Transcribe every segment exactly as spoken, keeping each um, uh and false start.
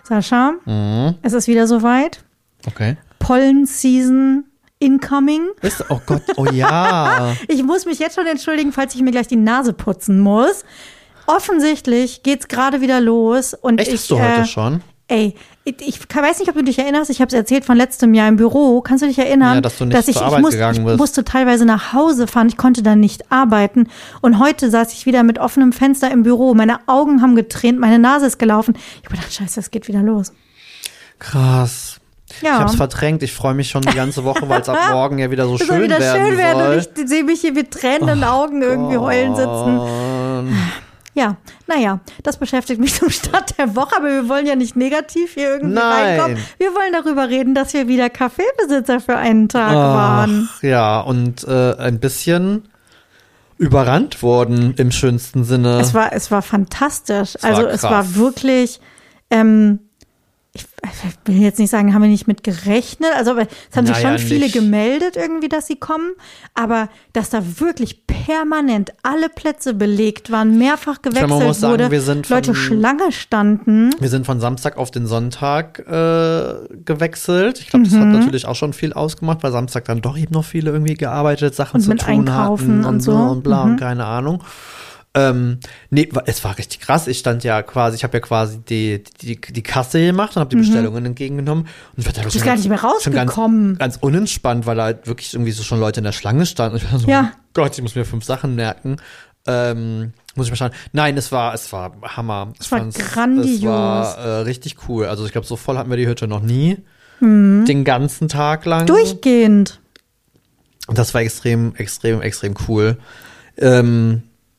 Sascha, Mhm. es ist wieder soweit. Okay. Pollen-Season incoming. Ist, oh Gott, oh ja. Ich muss mich jetzt schon entschuldigen, falls ich mir gleich die Nase putzen muss. Offensichtlich geht's gerade wieder los. Und Echt, ich, hast du heute äh, schon? Ey, ich, ich weiß nicht, ob du dich erinnerst, ich habe es erzählt von letztem Jahr im Büro. Kannst du dich erinnern, Ja, dass du nicht dass ich, zur ich, Arbeit muss, gegangen ich bist. musste teilweise nach Hause fahren, ich konnte dann nicht arbeiten. Und heute saß ich wieder mit offenem Fenster im Büro. Meine Augen haben getränt, meine Nase ist gelaufen. Ich habe gedacht, scheiße, es geht wieder los. Krass. Ja. Ich hab's verdrängt. Ich freue mich schon die ganze Woche, weil es ab morgen ja wieder so Es schön soll wieder werden schön werden soll. und ich sehe mich hier mit tränenden Augen irgendwie heulen sitzen. Und Ja, naja, das beschäftigt mich zum Start der Woche, aber wir wollen ja nicht negativ hier irgendwie Nein. reinkommen. Wir wollen darüber reden, dass wir wieder Kaffeebesitzer für einen Tag waren. Ach, ja, und äh, ein bisschen überrannt worden im schönsten Sinne. Es war, es war fantastisch. war also es krass. war wirklich, ähm, ich, ich will jetzt nicht sagen, haben wir nicht mit gerechnet. Also aber es haben sich Naja, schon viele nicht. gemeldet irgendwie, dass sie kommen. Aber dass da wirklich permanent alle Plätze belegt waren, mehrfach gewechselt man muss sagen, wurde, wir sind von- Leute Schlange standen. Wir sind von Samstag auf den Sonntag äh, gewechselt. Ich glaube, das Mhm. hat natürlich auch schon viel ausgemacht, weil Samstag dann doch eben noch viele irgendwie gearbeitet, Sachen Und zu mit tun Einkaufen hatten und so. und bla Mhm. und keine Ahnung. Ähm, nee, wa- es war richtig krass. Ich stand ja quasi, ich habe ja quasi die, die, die Kasse gemacht und habe die Bestellungen entgegengenommen. Und ich war da Mhm. bist gar nicht mehr schon ganz, rausgekommen. ganz unentspannt, weil da halt wirklich irgendwie so schon Leute in der Schlange standen. Und ich war so, Ja. oh Gott, ich muss mir fünf Sachen merken. Ähm, muss ich mal schauen. Nein, es war, es war Hammer. Es war fand's- grandios. Es war äh, richtig cool. Also ich glaube, so voll hatten wir die Hütte noch nie. Mhm. Den ganzen Tag lang. Durchgehend. Und das war extrem, extrem, extrem cool. Ähm,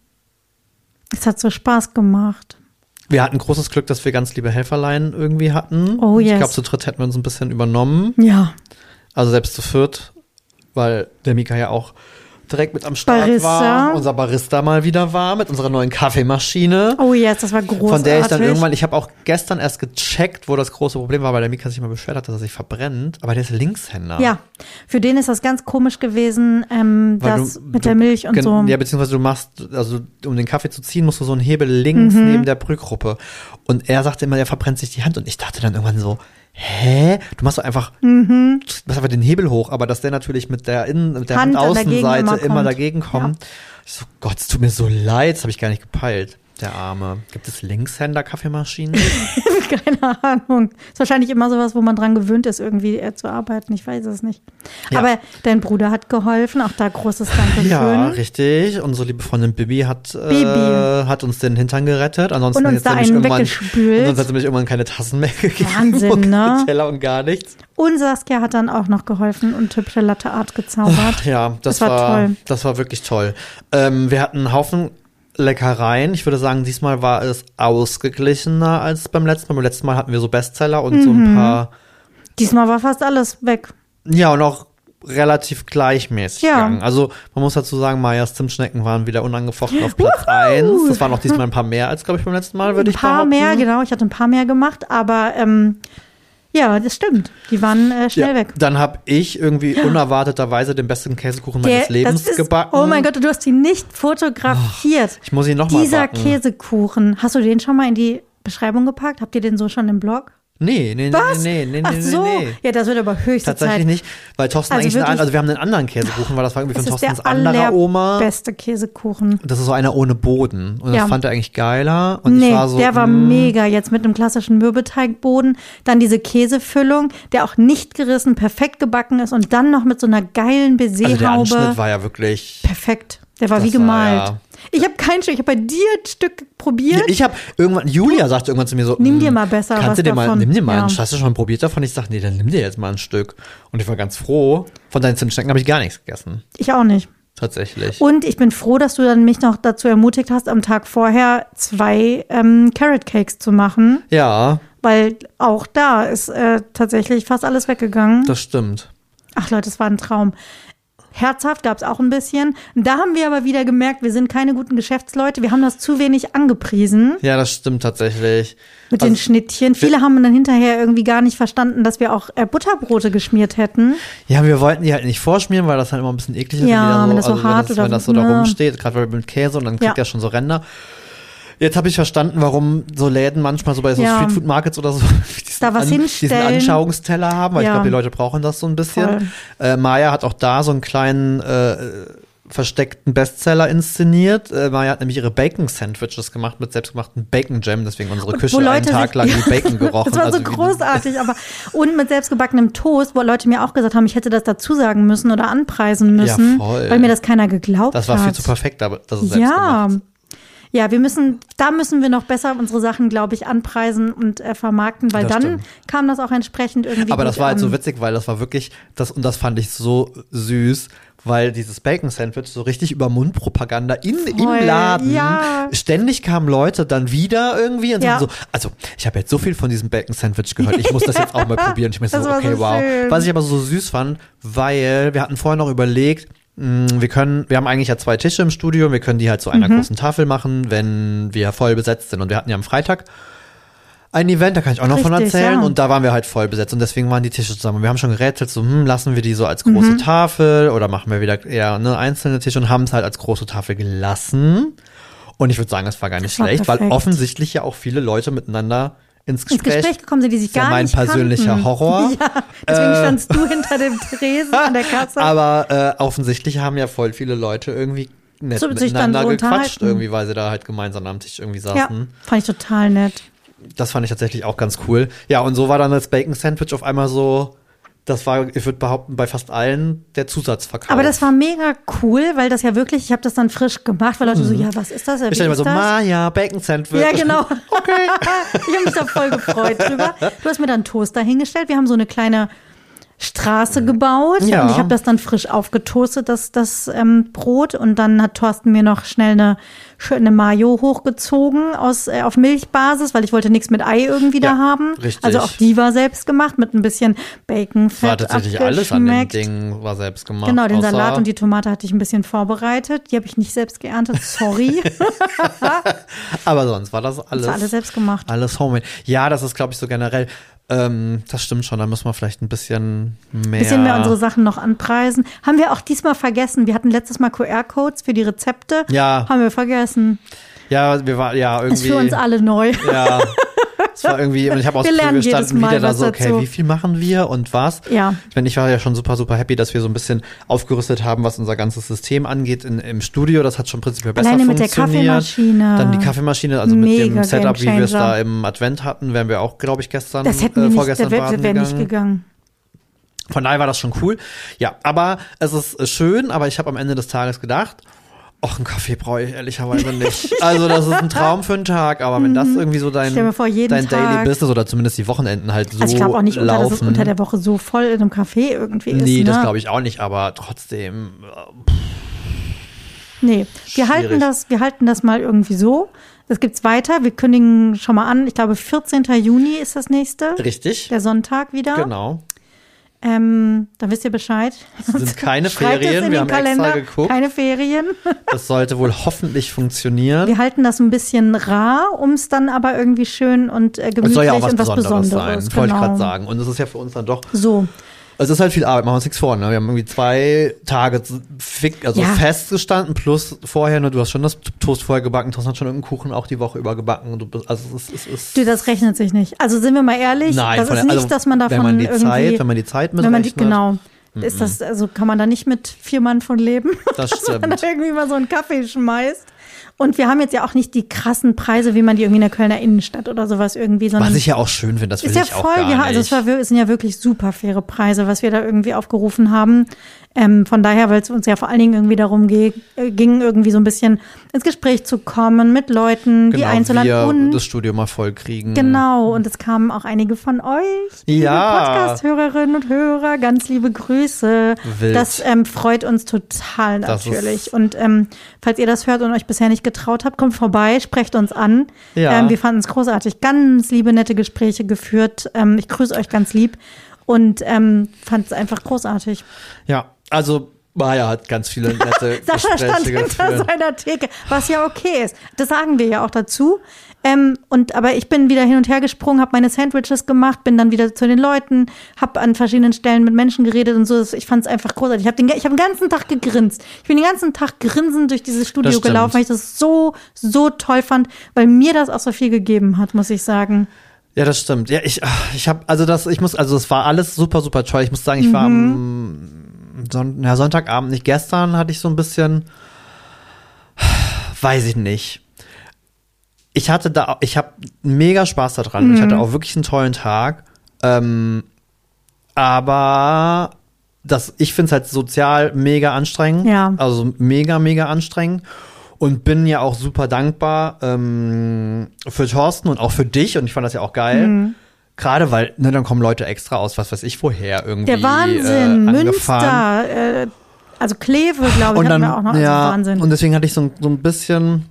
Es hat so Spaß gemacht. wir hatten großes Glück, dass wir ganz liebe Helferlein irgendwie hatten. Oh, yes. Ich glaube, zu dritt hätten wir uns ein bisschen übernommen. Ja. Also selbst zu viert, weil der Mika ja auch direkt mit am Start Barista. war. Unser Barista mal wieder war mit unserer neuen Kaffeemaschine. Oh yes, das war großartig. Von der ich dann irgendwann, ich habe auch gestern erst gecheckt, wo das große Problem war, weil der Mika sich mal beschwert hat, dass er sich verbrennt. Aber der ist Linkshänder. Ja, für den ist das ganz komisch gewesen, ähm, Weil das du- mit du- der Milch und gen- so. Ja, beziehungsweise du machst, also um den Kaffee zu ziehen, musst du so einen Hebel links Mhm. neben der Brühgruppe. Und er sagte immer, er verbrennt sich die Hand. Und ich dachte dann irgendwann so, hä? Du machst doch einfach, Mhm. du machst einfach den Hebel hoch, aber dass der natürlich mit der Innen, mit der Hand an dagegen Handaußenseite immer immer, kommt. dagegen kommt. Ich so, Gott, es tut mir so leid, das habe ich gar nicht gepeilt. Der Arme. Gibt es Linkshänder-Kaffeemaschinen? Keine Ahnung. Ist wahrscheinlich immer sowas, wo man dran gewöhnt ist, irgendwie äh, zu arbeiten. Ich weiß es nicht. Ja. Aber dein Bruder hat geholfen. Auch da großes Dankeschön. Ja, richtig. Unsere liebe Freundin Bibi hat, äh, Bibi. hat uns den Hintern gerettet. Ansonsten Und uns hätte da nämlich einen irgendwann- weggespült. Und sonst hat sie nämlich irgendwann keine Tassen mehr gegeben. Wahnsinn, und keine ne? Teller und gar nichts. Und Saskia hat dann auch noch geholfen und hübsche Latte Art gezaubert. Ach, ja, das, Das war war, toll. das war wirklich toll. Ähm, wir hatten einen Haufen Leckereien. Ich würde sagen, diesmal war es ausgeglichener als beim letzten Mal. Beim letzten Mal hatten wir so Bestseller und so Mhm. ein paar, Diesmal war fast alles weg. ja, und auch relativ gleichmäßig Ja. gegangen. Also man muss dazu sagen, Mayas Zimtschnecken waren wieder unangefochten auf Platz eins. Das waren auch diesmal ein paar mehr als, glaube ich, beim letzten Mal, würde Ein ich paar behaupten. mehr, genau. Ich hatte ein paar mehr gemacht, aber ähm, ja, das stimmt. Die waren äh, schnell Ja, weg. dann habe ich irgendwie unerwarteterweise den besten Käsekuchen meines Der- Lebens das ist, gebacken. Oh mein Gott, du hast ihn nicht fotografiert. Ich muss ihn noch mal Dieser backen. Käsekuchen, hast du den schon mal in die Beschreibung gepackt? Habt ihr den so schon im Blog? Nee, nee, nee, Was? nee, nee, nee, Ach nee, so, nee. ja, das wird aber höchste Tatsächlich Zeit. nicht, weil Thorsten Also eigentlich, eine, wirklich- also wir haben einen anderen Käsekuchen, weil das war irgendwie Es von ist der Thorstens anderer Oma. beste Käsekuchen. Das ist so einer ohne Boden. Und Ja. das fand er eigentlich geiler. Und Nee, ich war so, der war mm, mega. Jetzt mit einem klassischen Mürbeteigboden. Dann diese Käsefüllung, der auch nicht gerissen, perfekt gebacken ist. Und dann noch mit so einer geilen Also der Baiserhaube. Anschnitt war ja wirklich. Perfekt. Der war Das wie gemalt. war, ja. Ich habe kein Stück, ich habe bei dir ein Stück probiert. Ich habe irgendwann, Julia sagte irgendwann zu mir so, Nimm dir mm, mal besser kannst was du dir mal, davon. nimm dir mal Ja. einen, hast du schon probiert davon? Ich sag, nee, dann nimm dir jetzt mal ein Stück. Und ich war ganz froh. Von deinen Zimtschnecken habe ich gar nichts gegessen. Ich auch nicht. Tatsächlich. Und ich bin froh, dass du dann mich noch dazu ermutigt hast, am Tag vorher zwei ähm, Carrot Cakes zu machen. Ja, Weil auch da ist äh, tatsächlich fast alles weggegangen. das stimmt. Ach Leute, es war ein Traum. Herzhaft gab es auch ein bisschen. Da haben wir aber wieder gemerkt, wir sind keine guten Geschäftsleute. Wir haben das zu wenig angepriesen Ja, das stimmt tatsächlich. mit Also, den Schnittchen. Viele haben dann hinterher irgendwie gar nicht verstanden, dass wir auch äh, Butterbrote geschmiert hätten. Ja, wir wollten die halt nicht vorschmieren, weil das halt immer ein bisschen eklig ist. Ja, wenn, die da wenn das so also hart wenn das, oder wenn das so ne. da rumsteht, gerade weil mit Käse und dann kriegt Ja. der schon so Ränder. Jetzt habe ich verstanden, warum so Läden manchmal so bei so Ja. Streetfood-Markets oder so diesen, Da was diesen hinstellen. Anschauungsteller haben, weil Ja. ich glaube, die Leute brauchen das so ein bisschen. Voll. Äh, Maya hat auch da so einen kleinen äh, versteckten Bestseller inszeniert. Äh, Maya hat nämlich ihre Bacon-Sandwiches gemacht mit selbstgemachten Bacon-Jam, deswegen unsere Und Küche wo einen Leute Tag sich- lang wie Bacon gerochen. Das war so Also wie- großartig, aber und mit selbstgebackenem Toast, wo Leute mir auch gesagt haben, ich hätte das dazu sagen müssen oder anpreisen müssen, Ja, voll. weil mir das keiner geglaubt Das war hat. viel zu perfekt, aber das ist selbst Ja. gemacht. Ja, wir müssen, da müssen wir noch besser unsere Sachen, glaube ich, anpreisen und äh, vermarkten, weil Das dann stimmt. kam das auch entsprechend irgendwie. Aber das gut war halt an. so witzig, weil das war wirklich, das und das fand ich so süß, weil dieses Bacon-Sandwich so richtig über Mundpropaganda in, Voll, im Laden, ja. ständig kamen Leute dann wieder irgendwie und Ja. sagen so, also ich habe jetzt so viel von diesem Bacon-Sandwich gehört, ich muss das jetzt auch mal probieren. Ich mir so, Das war okay, so wow. schön. Was ich aber so süß fand, weil wir hatten vorher noch überlegt, mh, wir können, wir haben eigentlich ja zwei Tische im Studio und wir können die halt zu einer Mhm. großen Tafel machen, wenn wir voll besetzt sind. Und wir hatten ja am Freitag ein Event, da kann ich auch noch von Richtig, erzählen. ja. Und da waren wir halt voll besetzt und deswegen waren die Tische zusammen. Und wir haben schon gerätselt, so, hm, lassen wir die so als große Mhm. Tafel oder machen wir wieder eher ne, einzelne Tische und haben es halt als große Tafel gelassen. Und ich würde sagen, das war gar nicht Das war schlecht, weil perfekt. offensichtlich ja auch viele Leute miteinander ins ins Gespräch, Gespräch gekommen sind, die sich ist ja gar mein nicht persönlicher kannten. Horror. Ja, deswegen Äh. standst du hinter dem Tresen an der Kasse. Aber äh, offensichtlich haben ja voll viele Leute irgendwie nett So, sich dann miteinander so gequatscht, unterhalten. irgendwie, weil sie da halt gemeinsam am Tisch irgendwie saßen. ja, fand ich total nett. Das fand ich tatsächlich auch ganz cool. Ja, und so war dann das Bacon Sandwich auf einmal so, das war, ich würde behaupten, bei fast allen der Zusatzverkauf. Aber das war mega cool, weil das ja wirklich, ich habe das dann frisch gemacht, weil Leute so, ja, was ist das? Wie Mhm. ich stelle mir ist so, das? Maja, Bacon Sandwich. Ja, genau. Okay. Ich habe mich da voll gefreut drüber. Du hast mir dann Toaster hingestellt. Wir haben so eine kleine Straße gebaut Ja. und ich habe das dann frisch aufgetoastet, das, das ähm, Brot. Und dann hat Thorsten mir noch schnell eine schöne Mayo hochgezogen aus, äh, auf Milchbasis, weil ich wollte nichts mit Ei irgendwie Ja, da haben. richtig. Also auch die war selbst gemacht mit ein bisschen Baconfett War tatsächlich alles an dem abgeschmeckt. Ding, war selbst gemacht. Genau, den außer- Salat und die Tomate hatte ich ein bisschen vorbereitet. Die habe ich nicht selbst geerntet, sorry. Aber sonst war das alles. Das war alles selbst gemacht. Alles homemade. Ja, das ist, glaube ich, so generell. Ähm, das stimmt schon, da müssen wir vielleicht ein bisschen mehr. Bisschen mehr unsere Sachen noch anpreisen. Haben wir auch diesmal vergessen. Wir hatten letztes Mal Q R-Codes für die Rezepte. Ja. Haben wir vergessen. Ja, wir waren ja irgendwie. Ist für uns alle neu. Ja. Es war irgendwie, und ich habe auch Wir so lernen jedes gestanden, Mal wieder da was so, okay, dazu. wie viel machen wir und was? Ja. Ich meine, ich war ja schon super, super happy, dass wir so ein bisschen aufgerüstet haben, was unser ganzes System angeht in, im Studio. Das hat schon prinzipiell besser Alleine mit der funktioniert. Kaffeemaschine. Dann die Kaffeemaschine, also mit Mega dem Setup, wie wir es Gamechanger. da im Advent hatten, wären wir auch, glaube ich, gestern, Das hätten äh, wir nicht, vorgestern der wäre baden wär nicht gegangen. gegangen. Von daher war das schon cool. Ja, aber es ist schön, aber ich habe am Ende des Tages gedacht, ach, einen Kaffee brauche ich ehrlicherweise nicht. Also das ist ein Traum für einen Tag, aber wenn das irgendwie so dein, Stell mir vor, jeden dein Daily Tag. Business oder zumindest die Wochenenden halt so Also ich glaube auch nicht, unter, dass es laufen. unter der Woche so voll in einem Café irgendwie ist. Nee, ne? das glaube ich auch nicht, aber trotzdem. äh, Nee, wir halten, Schwierig. das, wir halten das mal irgendwie so. Das gibt's weiter. Wir kündigen schon mal an. Ich glaube, vierzehnten Juni ist das nächste. Richtig. Der Sonntag wieder. Genau. Ähm, dann wisst ihr Bescheid. Es sind keine Schreibt es Ferien, in wir den haben Kalender. extra geguckt. Keine Ferien. Das sollte wohl hoffentlich funktionieren. Wir halten das ein bisschen rar, um es dann aber irgendwie schön und äh, Es gemütlich soll ja auch was und was Besonderes, Besonderes. sein, wollte ich genau. gerade sagen. Und es ist ja für uns dann doch, So, es ist halt viel Arbeit, machen wir uns nichts vor. Ne? Wir haben irgendwie zwei Tage fick, also Ja. festgestanden, plus vorher, ne, du hast schon das Toast vorher gebacken, Thorsten hat schon irgendeinen Kuchen auch die Woche über gebacken. Und du bist, also es ist, es ist du, das rechnet sich nicht. Also sind wir mal ehrlich, Nein, das von ist der- nicht, also, dass man davon wenn man die irgendwie, Zeit, wenn man die Zeit wenn man die, mitrechnet. genau, ist das, also kann man da nicht mit vier Mann von leben, Das dass man da stimmt. irgendwie mal so einen Kaffee schmeißt. Und wir haben jetzt ja auch nicht die krassen Preise, wie man die irgendwie in der Kölner Innenstadt oder sowas irgendwie, sondern Was ich ja auch schön finde, das will ist ja ich auch voll, gar ja, nicht. also es, war, wir- es sind ja wirklich super faire Preise, was wir da irgendwie aufgerufen haben. Ähm, von daher, weil es uns ja vor allen Dingen irgendwie darum ge- äh, ging, irgendwie so ein bisschen ins Gespräch zu kommen mit Leuten, die genau, einzuladen. wir Und das Studio mal voll kriegen. genau, und es kamen auch einige von euch, liebe Ja. Podcast-Hörerinnen und Hörer, ganz liebe Grüße. Wild. Das ähm, freut uns total Das natürlich. ist- Und ähm, falls ihr das hört und euch bisher nicht getraut habt, kommt vorbei, sprecht uns an. Ja. Ähm, wir fanden es großartig. Ganz liebe, nette Gespräche geführt. Ähm, ich grüße euch ganz lieb und ähm, fand es einfach großartig. Ja, also Maya hat ganz viele nette Sascha stand Gespräche hinter geführt. seiner Theke, was ja okay ist. Das sagen wir ja auch dazu. Ähm, und aber ich bin wieder hin und her gesprungen, habe meine Sandwiches gemacht, bin dann wieder zu den Leuten, habe an verschiedenen Stellen mit Menschen geredet und so. Ich fand es einfach großartig. Ich habe den, ich hab den ganzen Tag gegrinst. Ich bin den ganzen Tag grinsend durch dieses Studio gelaufen, weil ich das so, so toll fand, weil mir das auch so viel gegeben hat, muss ich sagen. Ja, das stimmt. Ja, ich, ich habe, also das, ich muss, also es war alles super, super toll. Ich muss sagen, ich war am Son- ja, Sonntagabend, nicht gestern, hatte ich so ein bisschen, weiß ich nicht. Ich hatte da, ich habe mega Spaß daran. Mhm. Ich hatte auch wirklich einen tollen Tag. Ähm, aber das, ich finde es halt sozial mega anstrengend. Ja. Also mega, mega anstrengend. Und bin ja auch super dankbar ähm, für Thorsten und auch für dich. Und ich fand das ja auch geil. Mhm. Gerade weil, ne, dann kommen Leute extra aus, was weiß ich, woher irgendwie. Der Wahnsinn, äh, Münster, äh, also Kleve, glaube ich, und dann, hatten wir auch noch. Ja, also Wahnsinn. Und deswegen hatte ich so, so ein bisschen,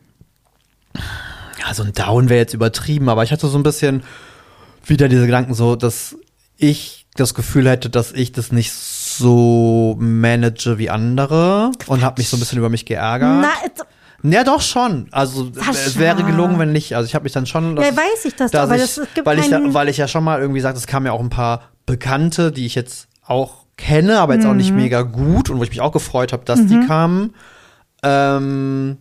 ja, so ein Down wäre jetzt übertrieben, aber ich hatte so ein bisschen wieder diese Gedanken so, dass ich das Gefühl hätte, dass ich das nicht so manage wie andere. Quatsch. Und habe mich so ein bisschen über mich geärgert. Na, ja, doch schon. Also Sascha. Es wäre gelogen, wenn nicht. Also ich habe mich dann schon. Das, ja, weiß ich das doch, weil das, es gibt weil ich, ja, weil ich ja schon mal irgendwie sagte, es kamen ja auch ein paar Bekannte, die ich jetzt auch kenne, aber jetzt mhm. auch nicht mega gut und wo ich mich auch gefreut habe, dass mhm. die kamen. Ähm,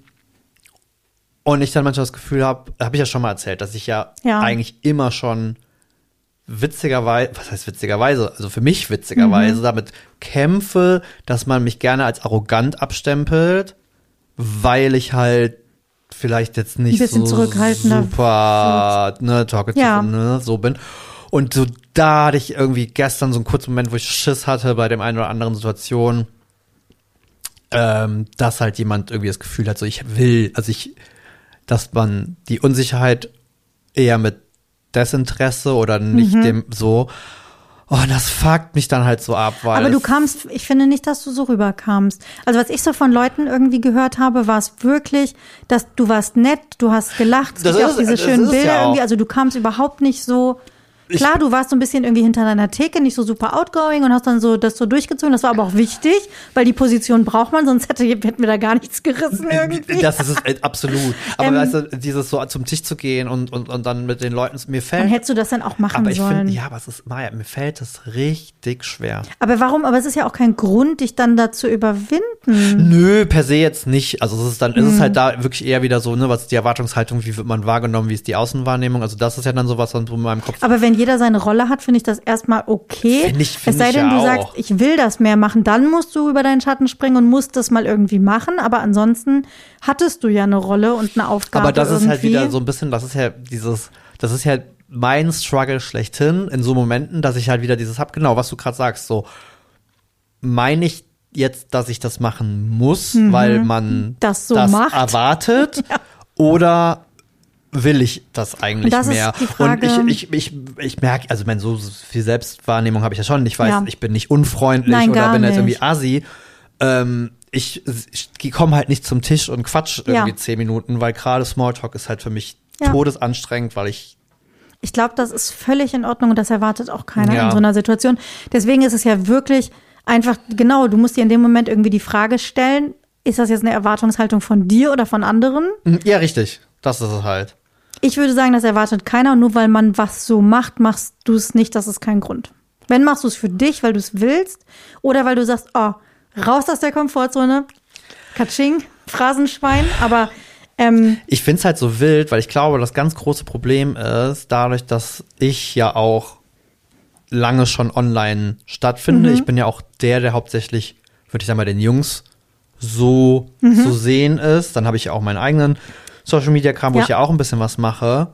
und ich dann manchmal das Gefühl habe, habe ich ja schon mal erzählt, dass ich ja, ja. eigentlich immer schon witzigerweise, was heißt witzigerweise, also für mich witzigerweise mhm. damit kämpfe, dass man mich gerne als arrogant abstempelt, weil ich halt vielleicht jetzt nicht so super ne, talkative, ja. ne, so bin. Und so da hatte ich irgendwie gestern so einen kurzen Moment, wo ich Schiss hatte bei dem einen oder anderen Situation, ähm, dass halt jemand irgendwie das Gefühl hat, so ich will, also ich, dass man die Unsicherheit eher mit Desinteresse oder nicht mhm. dem so. Oh, das fuckt mich dann halt so ab, weil. Aber du kamst, ich finde nicht, dass du so rüberkamst. Also was ich so von Leuten irgendwie gehört habe, war es wirklich, dass du warst nett, du hast gelacht, es gibt ja auch diese schönen Bilder ja irgendwie, also du kamst überhaupt nicht so. Klar, du warst so ein bisschen irgendwie hinter deiner Theke, nicht so super outgoing und hast dann so das so durchgezogen. Das war aber auch wichtig, weil die Position braucht man, sonst hätte, hätten wir da gar nichts gerissen irgendwie. Das ist es, absolut. Aber ähm, weißt du, dieses so zum Tisch zu gehen und, und, und dann mit den Leuten, mir fällt. Dann hättest du das dann auch machen aber ich sollen. Find, ja, aber es ist, Maya, mir fällt das richtig schwer. Aber warum? Aber es ist ja auch kein Grund, dich dann da zu überwinden. Nö, per se jetzt nicht. Also es ist dann, hm. es ist halt da wirklich eher wieder so, ne, was ist die Erwartungshaltung, wie wird man wahrgenommen, wie ist die Außenwahrnehmung. Also das ist ja dann sowas, was in meinem Kopf. Aber wenn jeder seine Rolle hat, finde ich das erstmal okay. Find ich, find es sei denn, ja du auch. sagst, ich will das mehr machen, dann musst du über deinen Schatten springen und musst das mal irgendwie machen. Aber ansonsten hattest du ja eine Rolle und eine Aufgabe. Aber das irgendwie. ist halt wieder so ein bisschen, das ist ja dieses, das ist ja mein Struggle schlechthin in so Momenten, dass ich halt wieder dieses hab, genau, was du gerade sagst, so meine ich jetzt, dass ich das machen muss, mhm. weil man das so das macht. erwartet ja. oder will ich das eigentlich das mehr? Ist die Frage. Und ich, ich, ich, ich merke, also mein, so viel Selbstwahrnehmung habe ich ja schon. Ich weiß, ja. ich bin nicht unfreundlich Nein, oder bin jetzt nicht. irgendwie assi. Ähm, ich ich komme halt nicht zum Tisch und quatsch irgendwie ja. zehn Minuten, weil gerade Smalltalk ist halt für mich ja. todesanstrengend, weil ich Ich glaube, das ist völlig in Ordnung und das erwartet auch keiner ja. in so einer Situation. Deswegen ist es ja wirklich einfach, genau, du musst dir in dem Moment irgendwie die Frage stellen, ist das jetzt eine Erwartungshaltung von dir oder von anderen? Ja, richtig. Das ist es halt. Ich würde sagen, das erwartet keiner. Und nur weil man was so macht, machst du es nicht. Das ist kein Grund. Wenn, machst du es für dich, weil du es willst. Oder weil du sagst, oh, raus aus der Komfortzone. Katsching, Phrasenschwein. Aber ähm, ich finde es halt so wild, weil ich glaube, das ganz große Problem ist, dadurch, dass ich ja auch lange schon online stattfinde. Mhm. Ich bin ja auch der, der hauptsächlich, würde ich sagen, bei den Jungs so mhm. zu sehen ist. Dann habe ich ja auch meinen eigenen Social-Media-Kram, wo ja. ich ja auch ein bisschen was mache.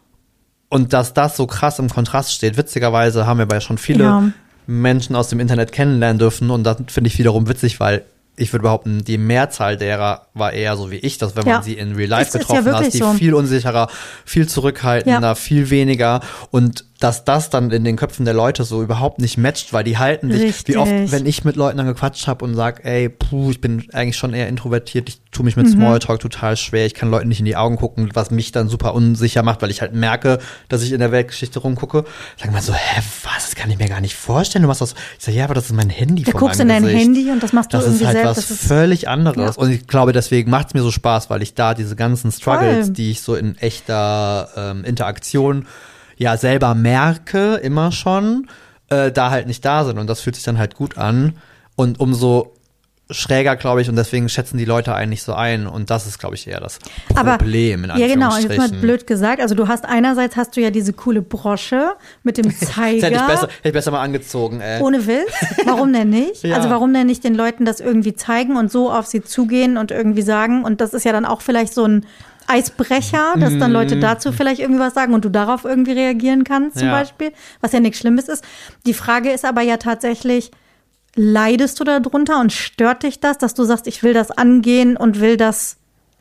Und dass das so krass im Kontrast steht. Witzigerweise haben wir aber ja schon viele ja. Menschen aus dem Internet kennenlernen dürfen. Und das finde ich wiederum witzig, weil ich würde behaupten, die Mehrzahl derer war eher so wie ich, dass wenn ja. man sie in Real Life ist, getroffen ist ja hat, die so. viel unsicherer, viel zurückhaltender, ja. viel weniger. Und dass das dann in den Köpfen der Leute so überhaupt nicht matcht, weil die halten dich, Richtig. wie oft, wenn ich mit Leuten dann gequatscht habe und sag, ey, puh, ich bin eigentlich schon eher introvertiert, ich tue mich mit mhm. Smalltalk total schwer, ich kann Leuten nicht in die Augen gucken, was mich dann super unsicher macht, weil ich halt merke, dass ich in der Weltgeschichte rumgucke. Sagen mal so, hä, was, das kann ich mir gar nicht vorstellen, du machst das. Ich sag, ja, aber das ist mein Handy du vor guckst meinem in dein Gesicht. Handy und das machst du das irgendwie ist halt selbst. was das völlig anderes. Ja. Und ich glaube, deswegen macht es mir so Spaß, weil ich da diese ganzen Struggles, Voll. die ich so in echter ähm, Interaktion ja selber merke, immer schon, äh, da halt nicht da sind. Und das fühlt sich dann halt gut an. Und umso schräger, glaube ich, und deswegen schätzen die Leute einen nicht so ein. Und das ist, glaube ich, eher das Problem, in Aber, ja, genau, Anführungsstrichen. jetzt mal blöd gesagt. Also du hast einerseits hast du ja diese coole Brosche mit dem Zeiger. hätte ich besser, hätte ich besser mal angezogen, ey. Ohne Witz? Warum denn nicht? Ja. Also warum denn nicht den Leuten das irgendwie zeigen und so auf sie zugehen und irgendwie sagen? Und das ist ja dann auch vielleicht so ein Eisbrecher, dass dann Leute dazu vielleicht irgendwie was sagen und du darauf irgendwie reagieren kannst zum Ja. Beispiel, was ja nichts Schlimmes ist. Die Frage ist aber ja tatsächlich, leidest du darunter und stört dich das, dass du sagst, ich will das angehen und will das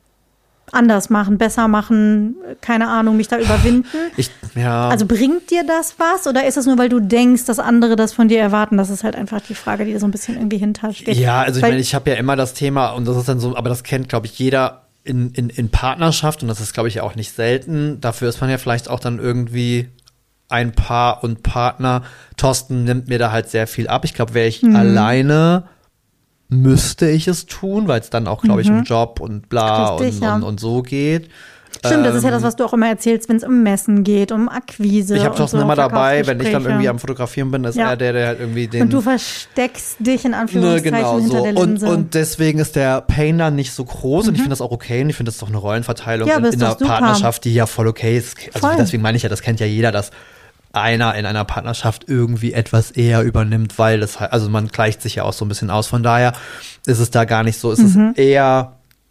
anders machen, besser machen, keine Ahnung, mich da überwinden? Ich, ja. Also bringt dir das was oder ist es nur, weil du denkst, dass andere das von dir erwarten? Das ist halt einfach die Frage, die da so ein bisschen irgendwie hintersteht. Ja, also ich Weil- meine, ich habe ja immer das Thema und das ist dann so, aber das kennt, glaube ich, jeder in, in, in Partnerschaft und das ist, glaube ich, auch nicht selten. Dafür ist man ja vielleicht auch dann irgendwie ein Paar und Partner. Thorsten nimmt mir da halt sehr viel ab. Ich glaube, wäre ich Mhm. alleine, müsste ich es tun, weil es dann auch, glaube ich, um Job und bla Richtig, und, ja. und, und so geht. Stimmt, das ist ja das, was du auch immer erzählst, wenn es um Messen geht, um Akquise. Ich habe und Thorsten so, immer dabei, wenn ich dann Verkaufsgespräche. irgendwie am Fotografieren bin, ist Ja. er der, der halt irgendwie den... Und du versteckst dich in Ne, Anführungszeichen genau hinter so. der Und, Linse. und deswegen ist der Pain dann nicht so groß und ich finde das auch okay und ich finde das ist doch eine Rollenverteilung Ja, in, aber in ist einer doch super. Partnerschaft, die ja voll okay ist. Also Voll. deswegen meine ich ja, das kennt ja jeder, dass einer in einer Partnerschaft irgendwie etwas eher übernimmt, weil das halt, also man gleicht sich ja auch so ein bisschen aus. Von daher ist es da gar nicht so. Es Mhm. ist eher,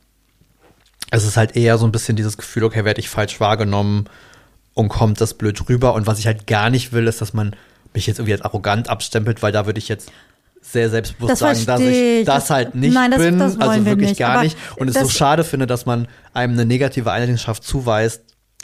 es ist halt eher so ein bisschen dieses Gefühl, okay, werde ich falsch wahrgenommen und kommt das blöd rüber. Und was ich halt gar nicht will, ist, dass man mich jetzt irgendwie als arrogant abstempelt, weil da würde ich jetzt sehr selbstbewusst Das sagen, dass verstehe ich ich. das halt nicht Nein, das- bin, das wollen also wir wirklich nicht. gar Aber nicht. Und es so das- schade finde, dass man einem eine negative Eigenschaft zuweist,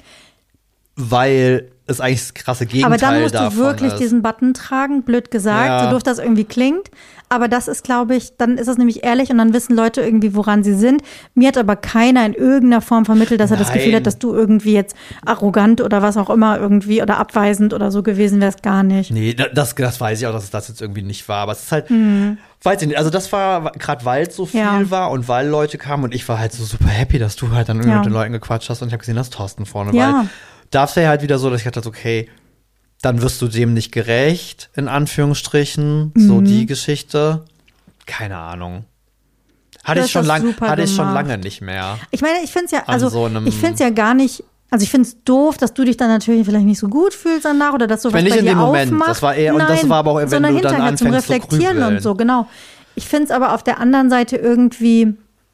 weil es eigentlich das krasse Gegenteil aber dann musst davon du wirklich ist. diesen Button tragen, blöd gesagt, Ja. so doof das irgendwie klingt. Aber das ist, glaube ich, dann ist es nämlich ehrlich und dann wissen Leute irgendwie, woran sie sind. Mir hat aber keiner in irgendeiner Form vermittelt, dass er das Nein. Gefühl hat, dass du irgendwie jetzt arrogant oder was auch immer irgendwie oder abweisend oder so gewesen wärst, gar nicht. Nee, da- das, das weiß ich auch, dass es das jetzt irgendwie nicht war. Aber es ist halt, Mhm. weiß ich nicht, also das war, gerade weil es so viel Ja. war und weil Leute kamen und ich war halt so super happy, dass du halt dann irgendwie Ja. mit den Leuten gequatscht hast und ich habe gesehen, dass Thorsten vorne Ja. weil da wäre halt wieder so, dass ich dachte, okay, dann wirst du dem nicht gerecht, in Anführungsstrichen, Mhm. so die Geschichte. Keine Ahnung. Hatte Du ich schon hast das lange, super hatte ich schon gemacht. lange nicht mehr. Ich meine, ich finde es ja, An also so einem- ich finde es ja gar nicht, also ich finde es doof, dass du dich dann natürlich vielleicht nicht so gut fühlst danach oder dass sowas Wenn nicht bei in dir dem Moment, aufmacht. das war eher- und Nein, das war aber auch, wenn sondern du dann hinterher zum anfängst zu Reflektieren grübeln. und so, genau. Ich finde es aber auf der anderen Seite irgendwie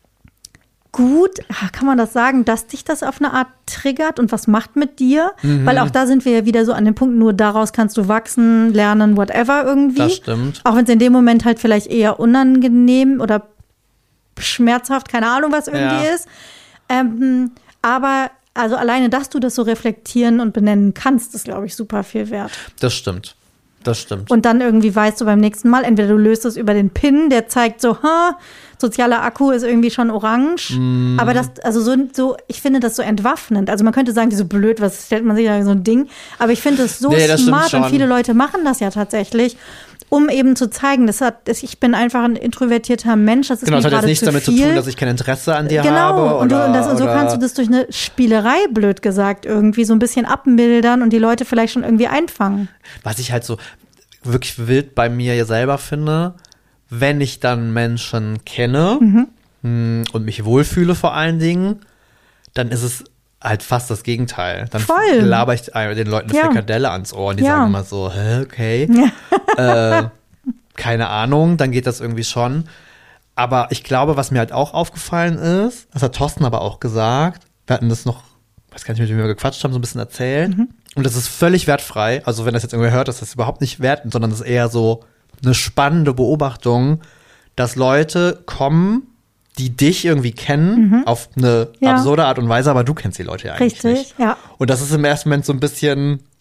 gut, ah, kann man das sagen, dass dich das auf eine Art triggert und was macht mit dir? Mhm. Weil auch da sind wir ja wieder so an dem Punkt, nur daraus kannst du wachsen, lernen, whatever irgendwie. Das stimmt. Auch wenn es in dem Moment halt vielleicht eher unangenehm oder schmerzhaft, keine Ahnung, was irgendwie Ja. ist. Ähm, aber also alleine, dass du das so reflektieren und benennen kannst, ist, glaube ich, super viel wert. Das stimmt. Das stimmt. Und dann irgendwie weißt du beim nächsten Mal, entweder du löst es über den Pin, der zeigt so, ha, sozialer Akku ist irgendwie schon orange. Mm. Aber das, also so, so, ich finde das so entwaffnend. Also man könnte sagen, wie so blöd, was stellt man sich da so ein Ding. Aber ich finde das so Nee, das smart stimmt und schon. viele Leute machen das ja tatsächlich, um eben zu zeigen, das hat, das, ich bin einfach ein introvertierter Mensch, das ist Genau, mir das hat jetzt gerade nichts zu damit viel. zu tun, dass ich kein Interesse an dir Genau, habe. und, du, oder, und, das, und so oder kannst du das durch eine Spielerei, blöd gesagt, irgendwie so ein bisschen abmildern und die Leute vielleicht schon irgendwie einfangen. Was ich halt so wirklich wild bei mir selber finde, wenn ich dann Menschen kenne Mhm. mh, und mich wohlfühle vor allen Dingen, dann ist es halt fast das Gegenteil. Dann Voll. laber ich den Leuten eine Ja. Frikadelle ans Ohr und die Ja. sagen immer so, hä, okay. äh, keine Ahnung, dann geht das irgendwie schon. Aber ich glaube, was mir halt auch aufgefallen ist, das hat Thorsten aber auch gesagt, wir hatten das noch, weiß gar nicht, mit wem wir gequatscht haben, so ein bisschen erzählt. Mhm. Und das ist völlig wertfrei. Also wenn das jetzt irgendwer hört, ist das überhaupt nicht wertend, sondern das ist eher so eine spannende Beobachtung, dass Leute kommen, die dich irgendwie kennen, auf eine Ja. absurde Art und Weise, aber du kennst die Leute ja eigentlich Richtig, nicht. ja. Und das ist im ersten Moment so ein bisschen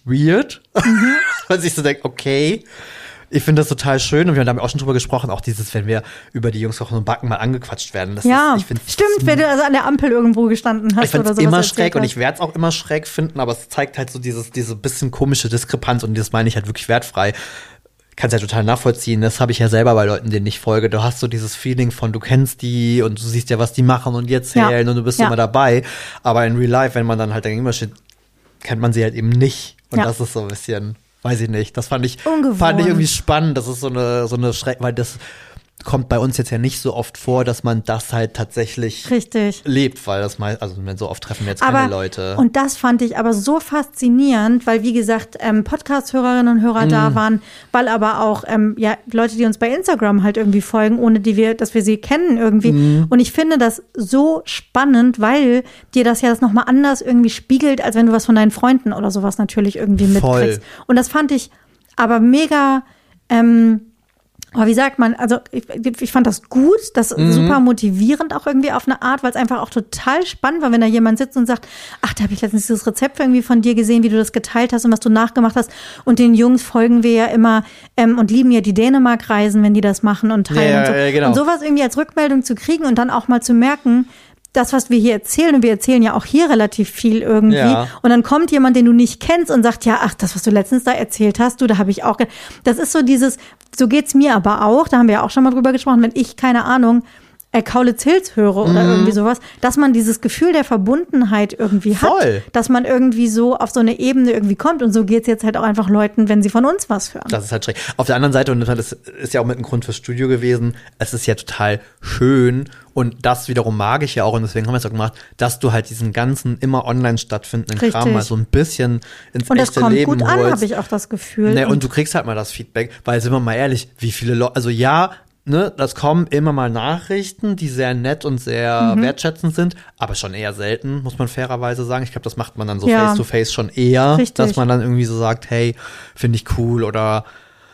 weird. Mhm. Weil ich so denke, okay, ich finde das total schön und wir haben da auch schon drüber gesprochen, auch dieses, wenn wir über die Jungs kochen und backen mal angequatscht werden. Das ja, ist, ich stimmt, wenn du also an der Ampel irgendwo gestanden hast. Ich finde es immer schräg und ich werde es auch immer schräg finden, aber es zeigt halt so dieses, diese bisschen komische Diskrepanz und das meine ich halt wirklich wertfrei. Kannst ja total nachvollziehen. Das habe ich ja selber bei Leuten, denen ich folge. Du hast so dieses Feeling von, du kennst die und du siehst ja, was die machen und die erzählen ja. und du bist ja. immer dabei. Aber in Real Life, wenn man dann halt gegenüber steht, kennt man sie halt eben nicht. Und ja. das ist so ein bisschen, weiß ich nicht. Das fand ich, fand ich irgendwie spannend. Das ist so eine, so eine Schreck, weil das kommt bei uns jetzt ja nicht so oft vor, dass man das halt tatsächlich Richtig. lebt, weil das mal, also so oft treffen wir jetzt aber, keine Leute. Und das fand ich aber so faszinierend, weil wie gesagt, ähm, Podcast-Hörerinnen und Hörer mm. da waren, weil aber auch ähm, ja Leute, die uns bei Instagram halt irgendwie folgen, ohne die wir, dass wir sie kennen irgendwie. Mm. Und ich finde das so spannend, weil dir das ja das nochmal anders irgendwie spiegelt, als wenn du was von deinen Freunden oder sowas natürlich irgendwie Voll. mitkriegst. Und das fand ich aber mega ähm, aber wie sagt man, also ich, ich fand das gut, das mhm. super motivierend auch irgendwie auf eine Art, weil es einfach auch total spannend war, wenn da jemand sitzt und sagt, ach, da habe ich letztens dieses Rezept irgendwie von dir gesehen, wie du das geteilt hast und was du nachgemacht hast. Und den Jungs folgen wir ja immer ähm, und lieben ja die Dänemark-Reisen, wenn die das machen und teilen ja, und so. Ja, genau. Und sowas irgendwie als Rückmeldung zu kriegen und dann auch mal zu merken, das, was wir hier erzählen, und wir erzählen ja auch hier relativ viel irgendwie. Ja. Und dann kommt jemand, den du nicht kennst und sagt, ja, ach, das, was du letztens da erzählt hast, du, da habe ich auch, ge-. Das ist so dieses, so geht's mir aber auch, da haben wir ja auch schon mal drüber gesprochen, wenn ich, keine Ahnung, äh, Kaulitz Hills höre oder mhm. irgendwie sowas, dass man dieses Gefühl der Verbundenheit irgendwie hat, Voll. dass man irgendwie so auf so eine Ebene irgendwie kommt und so geht's jetzt halt auch einfach Leuten, wenn sie von uns was hören. Das ist halt schräg. Auf der anderen Seite, und das ist ja auch mit einem Grund fürs Studio gewesen, es ist ja total schön und das wiederum mag ich ja auch und deswegen haben wir es auch gemacht, dass du halt diesen ganzen immer online stattfindenden Richtig. Kram mal so ein bisschen ins und echte das kommt Leben gut holst. an, habe ich auch das Gefühl. Ne, und, und du kriegst halt mal das Feedback, weil sind wir mal ehrlich, wie viele Leute, also ja, ne, das kommen immer mal Nachrichten, die sehr nett und sehr mhm. wertschätzend sind, aber schon eher selten, muss man fairerweise sagen. Ich glaube, das macht man dann so ja. face-to-face schon eher, Richtig. dass man dann irgendwie so sagt, hey, finde ich cool oder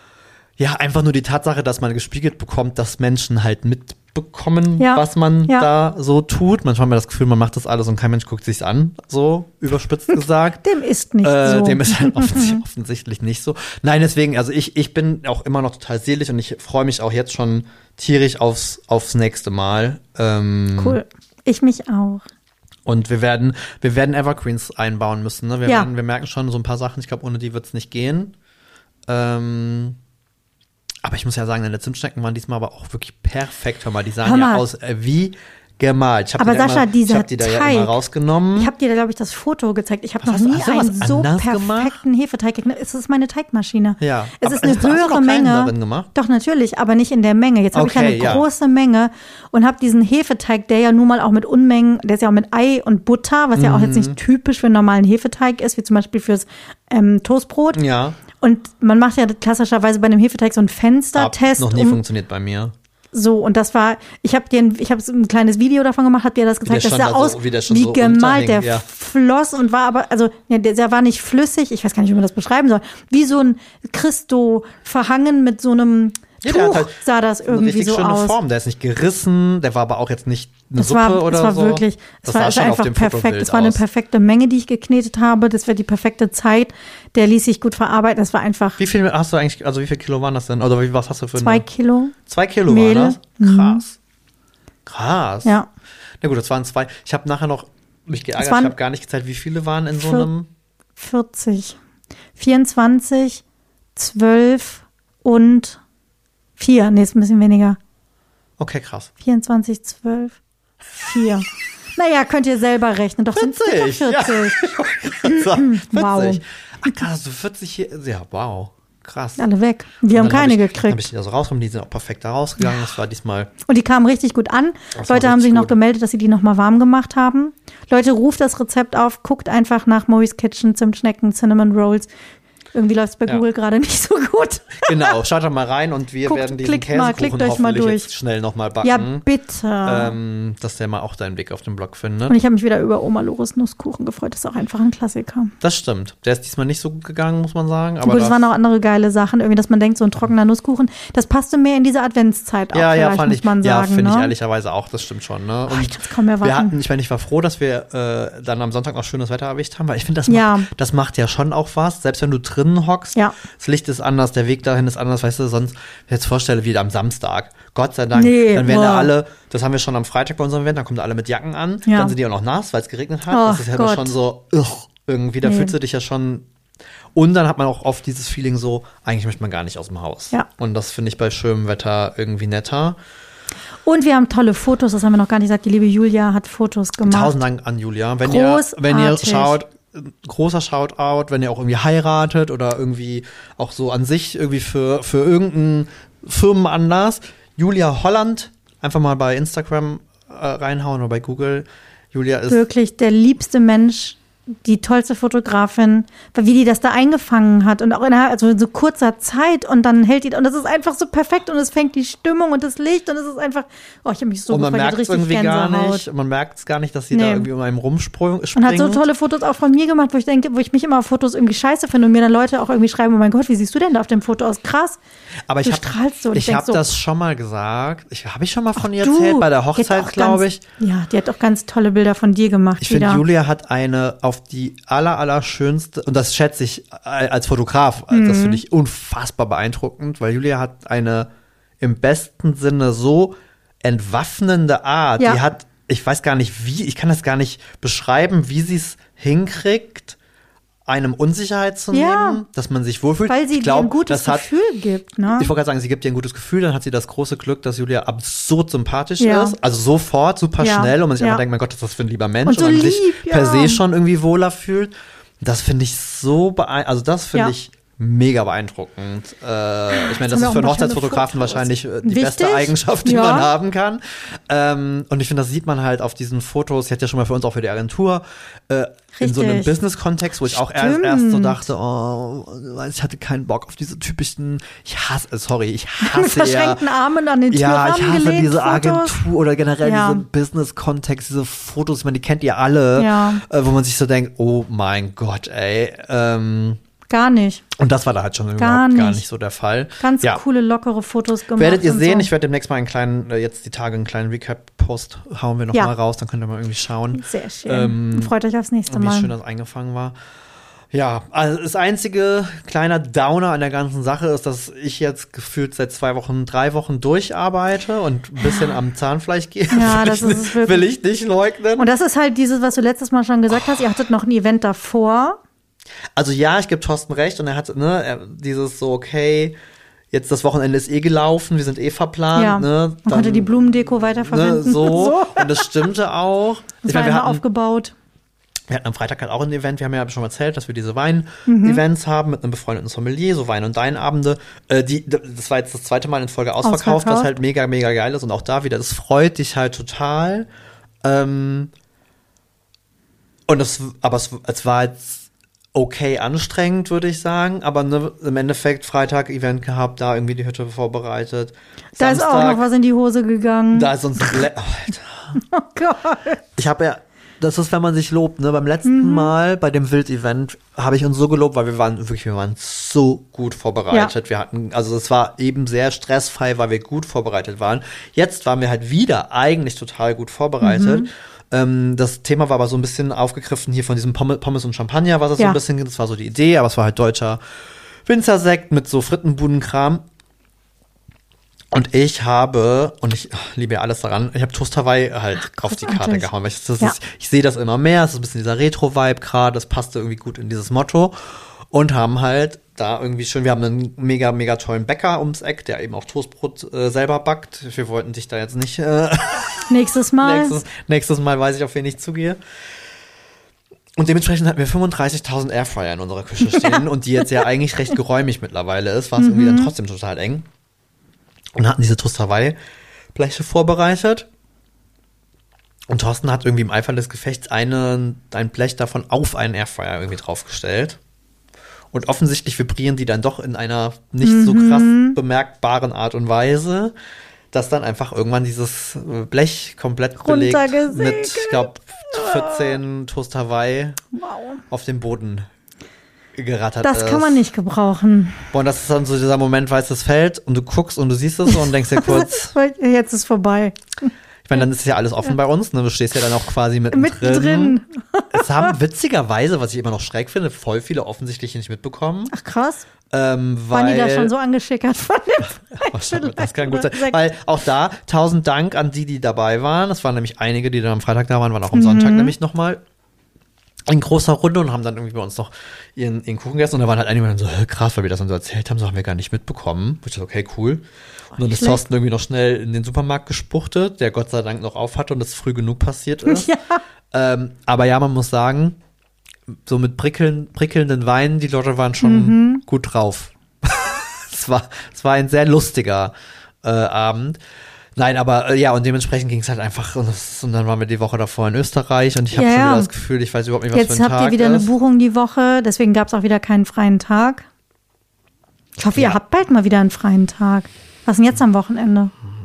ja, einfach nur die Tatsache, dass man gespiegelt bekommt, dass Menschen halt mitbekommen, ja. was man ja. da so tut. Manchmal hat man das Gefühl, man macht das alles und kein Mensch guckt sich's an, so überspitzt gesagt. Dem ist nicht äh, so. Dem ist halt offensichtlich, offensichtlich nicht so. Nein, deswegen, also ich, ich bin auch immer noch total selig und ich freue mich auch jetzt schon tierisch aufs, aufs nächste Mal. Ähm, cool. Ich mich auch. Und wir werden, wir werden Evergreens einbauen müssen. Ne? Wir, ja. werden, wir merken schon so ein paar Sachen. Ich glaube, ohne die wird's nicht gehen. Ähm, aber ich muss ja sagen, deine Zimtschnecken waren diesmal aber auch wirklich perfekt. Hör mal, die sahen ja aus äh, wie gemalt. Ich hab aber die Sascha, immer, dieser ich hab die da Teig, ja immer rausgenommen. Ich habe dir da, glaube ich, das Foto gezeigt. Ich habe noch hast, nie hast du einen so perfekten gemacht? Hefeteig geknackt. Es ist meine Teigmaschine. Ja. Es aber ist eine hast du höhere noch Menge. Darin gemacht? Doch, natürlich, aber nicht in der Menge. Jetzt habe okay, ich eine ja. große Menge und habe diesen Hefeteig, der ja nun mal auch mit Unmengen, der ist ja auch mit Ei und Butter, was mhm. ja auch jetzt nicht typisch für einen normalen Hefeteig ist, wie zum Beispiel fürs ähm, Toastbrot. Ja. Und man macht ja klassischerweise bei einem Hefeteig so einen Fenstertest. Hab noch nie um, funktioniert bei mir. So, und das war, ich habe dir, ich habe ein kleines Video davon gemacht, hab dir das gezeigt, das sah da aus so, wie, wie so gemalt, der ja. floss und war aber, also, ja, der, der war nicht flüssig, ich weiß gar nicht, wie man das beschreiben soll, wie so ein Christo verhangen mit so einem ja, Tuch halt sah das irgendwie eine so schöne aus. Form. Der ist nicht gerissen, der war aber auch jetzt nicht eine das Suppe war, oder das war so. Wirklich, das war, sah schon einfach auf dem perfekt. Es war aus. eine perfekte Menge, die ich geknetet habe. Das war die perfekte Zeit. Der ließ sich gut verarbeiten. Das war einfach. Wie viel hast du eigentlich, also wie viel Kilo waren das denn? Oder wie, was hast du für Zwei eine? Kilo. Zwei Kilo Mehl. waren das? Krass. Krass. Ja. Na gut, das waren zwei. Ich habe nachher noch mich geärgert. Ich habe gar nicht gezeigt, wie viele waren in so einem. vierzig. vierundzwanzig, zwölf und vier. Nee, ist ein bisschen weniger. Okay, krass. vierundzwanzig, zwölf, vier. Naja, könnt ihr selber rechnen. Doch, sind es vierzig. Ja. vierzig. Wow. Ach krass, so vierzig hier. Ja, wow. Krass. Alle weg. Wir haben keine hab ich, gekriegt. Dann habe ich die da so rausgenommen, die sind auch perfekt da rausgegangen. Das war diesmal. Und die kamen richtig gut an. Das Leute haben sich gut. noch gemeldet, dass sie die nochmal warm gemacht haben. Leute, ruft das Rezept auf, guckt einfach nach Moe's Kitchen, Zimtschnecken, Cinnamon Rolls. Irgendwie läuft es bei ja. Google gerade nicht so gut. Genau, schaut doch mal rein und wir Guckt, werden diesen klickt mal, Käsekuchen klickt euch mal hoffentlich durch. jetzt schnell nochmal backen. Ja, bitte. Ähm, dass der mal auch deinen Weg auf dem Blog findet. Und ich habe mich wieder über Oma Lores Nusskuchen gefreut. Das ist auch einfach ein Klassiker. Das stimmt. Der ist diesmal nicht so gut gegangen, muss man sagen. Aber gut, es waren auch andere geile Sachen. Irgendwie, dass man denkt, so ein trockener Nusskuchen, das passte mehr in diese Adventszeit auch. Ja, ja, fand muss ich. man Ja, sagen, finde ne? ich ehrlicherweise auch. Das stimmt schon. Ne? Und oh, ich kann's kaum erwarten. wir hatten, ich meine, ich war froh, dass wir äh, dann am Sonntag noch schönes Wetter erwischt haben, weil ich finde, das, ja. macht, das macht ja schon auch was. Selbst wenn du drinnen hockst, ja. das Licht ist anders, der Weg dahin ist anders, weißt du, sonst, wenn ich jetzt vorstelle, wie am Samstag. Gott sei Dank, nee, dann werden boah. da alle, das haben wir schon am Freitag bei unserem Event, dann kommen da alle mit Jacken an, ja. dann sind die auch noch nass, weil es geregnet hat. Oh, das ist ja Gott. schon so, ugh, irgendwie, da nee. fühlst du dich ja schon. Und dann hat man auch oft dieses Feeling so, eigentlich möchte man gar nicht aus dem Haus. Ja. Und das finde ich bei schönem Wetter irgendwie netter. Und wir haben tolle Fotos, das haben wir noch gar nicht gesagt. Die liebe Julia hat Fotos gemacht. Tausend Dank an Julia. Wenn Großartig. ihr, wenn ihr schaut, großer Shoutout, wenn ihr auch irgendwie heiratet oder irgendwie auch so an sich irgendwie für, für irgendeinen Firmenanlass. Julia Holland, einfach mal bei Instagram äh, reinhauen oder bei Google. Julia ist wirklich der liebste Mensch, die tollste Fotografin, weil wie die das da eingefangen hat und auch innerhalb also in so kurzer Zeit und dann hält die und das ist einfach so perfekt und es fängt die Stimmung und das Licht und es ist einfach, oh, ich habe mich so und man gefreut, merkt es irgendwie gar nicht, man merkt es gar nicht, dass sie nee. da irgendwie um einen rumspringt. Und hat so tolle Fotos auch von mir gemacht, wo ich denke, wo ich mich immer auf Fotos irgendwie scheiße finde und mir dann Leute auch irgendwie schreiben, oh mein Gott, wie siehst du denn da auf dem Foto aus? Krass. Aber du ich habe so. ich ich habe so, das schon mal gesagt. Ich habe ich schon mal von ach, ihr du, erzählt bei der Hochzeit, glaube ich. Ja, die hat auch ganz tolle Bilder von dir gemacht. Ich finde, Julia hat eine auf die aller, aller schönste, und das schätze ich als Fotograf, mhm. das finde ich unfassbar beeindruckend, weil Julia hat eine im besten Sinne so entwaffnende Art. Ja. Die hat, ich weiß gar nicht wie, ich kann das gar nicht beschreiben, wie sie es hinkriegt, einem Unsicherheit zu nehmen, ja. dass man sich wohlfühlt. Weil sie ich glaub, dir ein gutes das Gefühl hat, gibt. Ne? Ich wollte gerade sagen, sie gibt dir ein gutes Gefühl, dann hat sie das große Glück, dass Julia absurd sympathisch ja. ist. Also sofort, super ja. schnell und man sich ja. einfach denkt, mein Gott, was ist das für ein lieber Mensch und, so und man lieb, sich ja. per se schon irgendwie wohler fühlt. Das finde ich so beeindruckend, also das finde ja. ich mega beeindruckend. Äh, ich meine, das ist für einen Hochzeitsfotografen wahrscheinlich die Wichtig? beste Eigenschaft, die ja. man haben kann. Ähm, und ich finde, das sieht man halt auf diesen Fotos. Sie hat ja schon mal für uns auch für die Agentur äh, in so einem Business-Kontext, wo ich auch erst, erst so dachte, oh, ich hatte keinen Bock auf diese typischen, ich hasse, sorry, ich hasse mit verschränkten ja, Armen an den Türrahmen ja, ich hasse gelegt, diese Fotos. Agentur oder generell ja. diese Business-Kontext, diese Fotos, ich meine, die kennt ihr alle, ja. äh, wo man sich so denkt, oh mein Gott, ey, ähm, Gar nicht. und das war da halt schon gar überhaupt nicht. gar nicht so der Fall. Ganz ja. coole, lockere Fotos gemacht. Werdet ihr sehen, so. ich werde demnächst mal einen kleinen, äh, jetzt die Tage einen kleinen Recap-Post hauen wir noch ja. mal raus, dann könnt ihr mal irgendwie schauen. Sehr schön. Ähm, Freut euch aufs nächste wie Mal. schön das eingefangen war. Ja, also das einzige kleiner Downer an der ganzen Sache ist, dass ich jetzt gefühlt seit zwei Wochen, drei Wochen durcharbeite und ein bisschen am Zahnfleisch gehe. Ja, das will ist ich, wirklich. Will ich nicht leugnen. Und das ist halt dieses, was du letztes Mal schon gesagt hast. Ihr hattet noch ein Event davor. Also ja, ich gebe Thorsten recht und er hat ne, er, dieses so, okay, jetzt das Wochenende ist eh gelaufen, wir sind eh verplant. Ja, ne, man dann, konnte die Blumendeko weiterverwenden. Ne, so. so, und das stimmte auch. Das ich war mein, wir immer hatten, aufgebaut. Wir hatten am Freitag halt auch ein Event, wir haben ja schon erzählt, dass wir diese Wein-Events mhm. haben mit einem befreundeten Sommelier, so Wein- und Deinabende. Äh, die, das war jetzt das zweite Mal in Folge ausverkauft, ausverkauft, was halt mega, mega geil ist. Und auch da wieder, das freut dich halt total. Ähm, und das, aber es, es war jetzt okay anstrengend, würde ich sagen. Aber ne, im Endeffekt Freitag Event gehabt, da irgendwie die Hütte vorbereitet. Da Samstag, ist auch noch was in die Hose gegangen. Da ist uns Blä- oh, Alter. Oh Gott. Ich habe ja, das ist, wenn man sich lobt, ne? Beim letzten Mhm. Mal bei dem Wild-Event habe ich uns so gelobt, weil wir waren wirklich, wir waren so gut vorbereitet. Ja. Wir hatten, also es war eben sehr stressfrei, weil wir gut vorbereitet waren. Jetzt waren wir halt wieder eigentlich total gut vorbereitet. Mhm. Ähm, das Thema war aber so ein bisschen aufgegriffen hier von diesem Pommes und Champagner, was es ja. so ein bisschen, das war so die Idee, aber es war halt deutscher Winzersekt mit so Frittenbudenkram. Und ich habe, und ich ach, liebe ja alles daran, ich habe Toast Hawaii halt ach, auf die Karte gehauen. Weil ich das ja. ist, ich sehe das immer mehr, es ist ein bisschen dieser Retro-Vibe gerade, das passte irgendwie gut in dieses Motto. Und haben halt da irgendwie schön, wir haben einen mega, mega tollen Bäcker ums Eck, der eben auch Toastbrot äh, selber backt. Wir wollten dich da jetzt nicht äh, nächstes Mal. nächstes, nächstes Mal weiß ich, auf wen ich zugehe. Und dementsprechend hatten wir fünfunddreißigtausend Airfryer in unserer Küche stehen und die jetzt ja eigentlich recht geräumig mittlerweile ist, war es mhm. irgendwie dann trotzdem total eng. Und hatten diese Toast Hawaii Bleche vorbereitet. Und Thorsten hat irgendwie im Eifer des Gefechts eine, ein Blech davon auf einen Airfryer irgendwie draufgestellt. Und offensichtlich vibrieren die dann doch in einer nicht mhm. so krass bemerkbaren Art und Weise, dass dann einfach irgendwann dieses Blech komplett belegt mit, ich glaube, vierzehn Toast Hawaii wow. auf dem Boden gerattert das ist. Das kann man nicht gebrauchen. Boah, und das ist dann so dieser Moment, weißt du, es fällt und du guckst und du siehst es so und denkst dir kurz, jetzt ist vorbei. Ich meine, dann ist ja alles offen bei uns, ne? Du stehst ja dann auch quasi mittendrin. Mittendrin. Es haben witzigerweise, was ich immer noch schräg finde, voll viele offensichtlich nicht mitbekommen. Ach krass. Ähm, weil, waren die da schon so angeschickert von dem Das kann gut sein. Weil auch da, tausend Dank an die, die dabei waren. Es waren nämlich einige, die dann am Freitag da waren, waren auch am mhm. Sonntag nämlich nochmal in großer Runde und haben dann irgendwie bei uns noch ihren, ihren Kuchen gegessen. Und da waren halt einige dann so, krass, weil wir das dann so erzählt haben, so haben wir gar nicht mitbekommen. Ich dachte, okay, cool. Und dann ist Thorsten irgendwie noch schnell in den Supermarkt gespuchtet, der Gott sei Dank noch auf hatte und das früh genug passiert ist. Ja. Ähm, aber ja, man muss sagen, so mit prickeln, prickelnden Weinen, die Leute waren schon mhm. gut drauf. es, war, es war ein sehr lustiger äh, Abend. Nein, aber äh, ja, und dementsprechend ging es halt einfach, und, das, und dann waren wir die Woche davor in Österreich und ich habe ja, schon wieder das Gefühl, ich weiß überhaupt nicht, was Jetzt für ein Tag ist. Jetzt habt ihr wieder ist. eine Buchung die Woche, deswegen gab es auch wieder keinen freien Tag. Ich hoffe, ja. ihr habt bald mal wieder einen freien Tag. Was ist denn jetzt am Wochenende?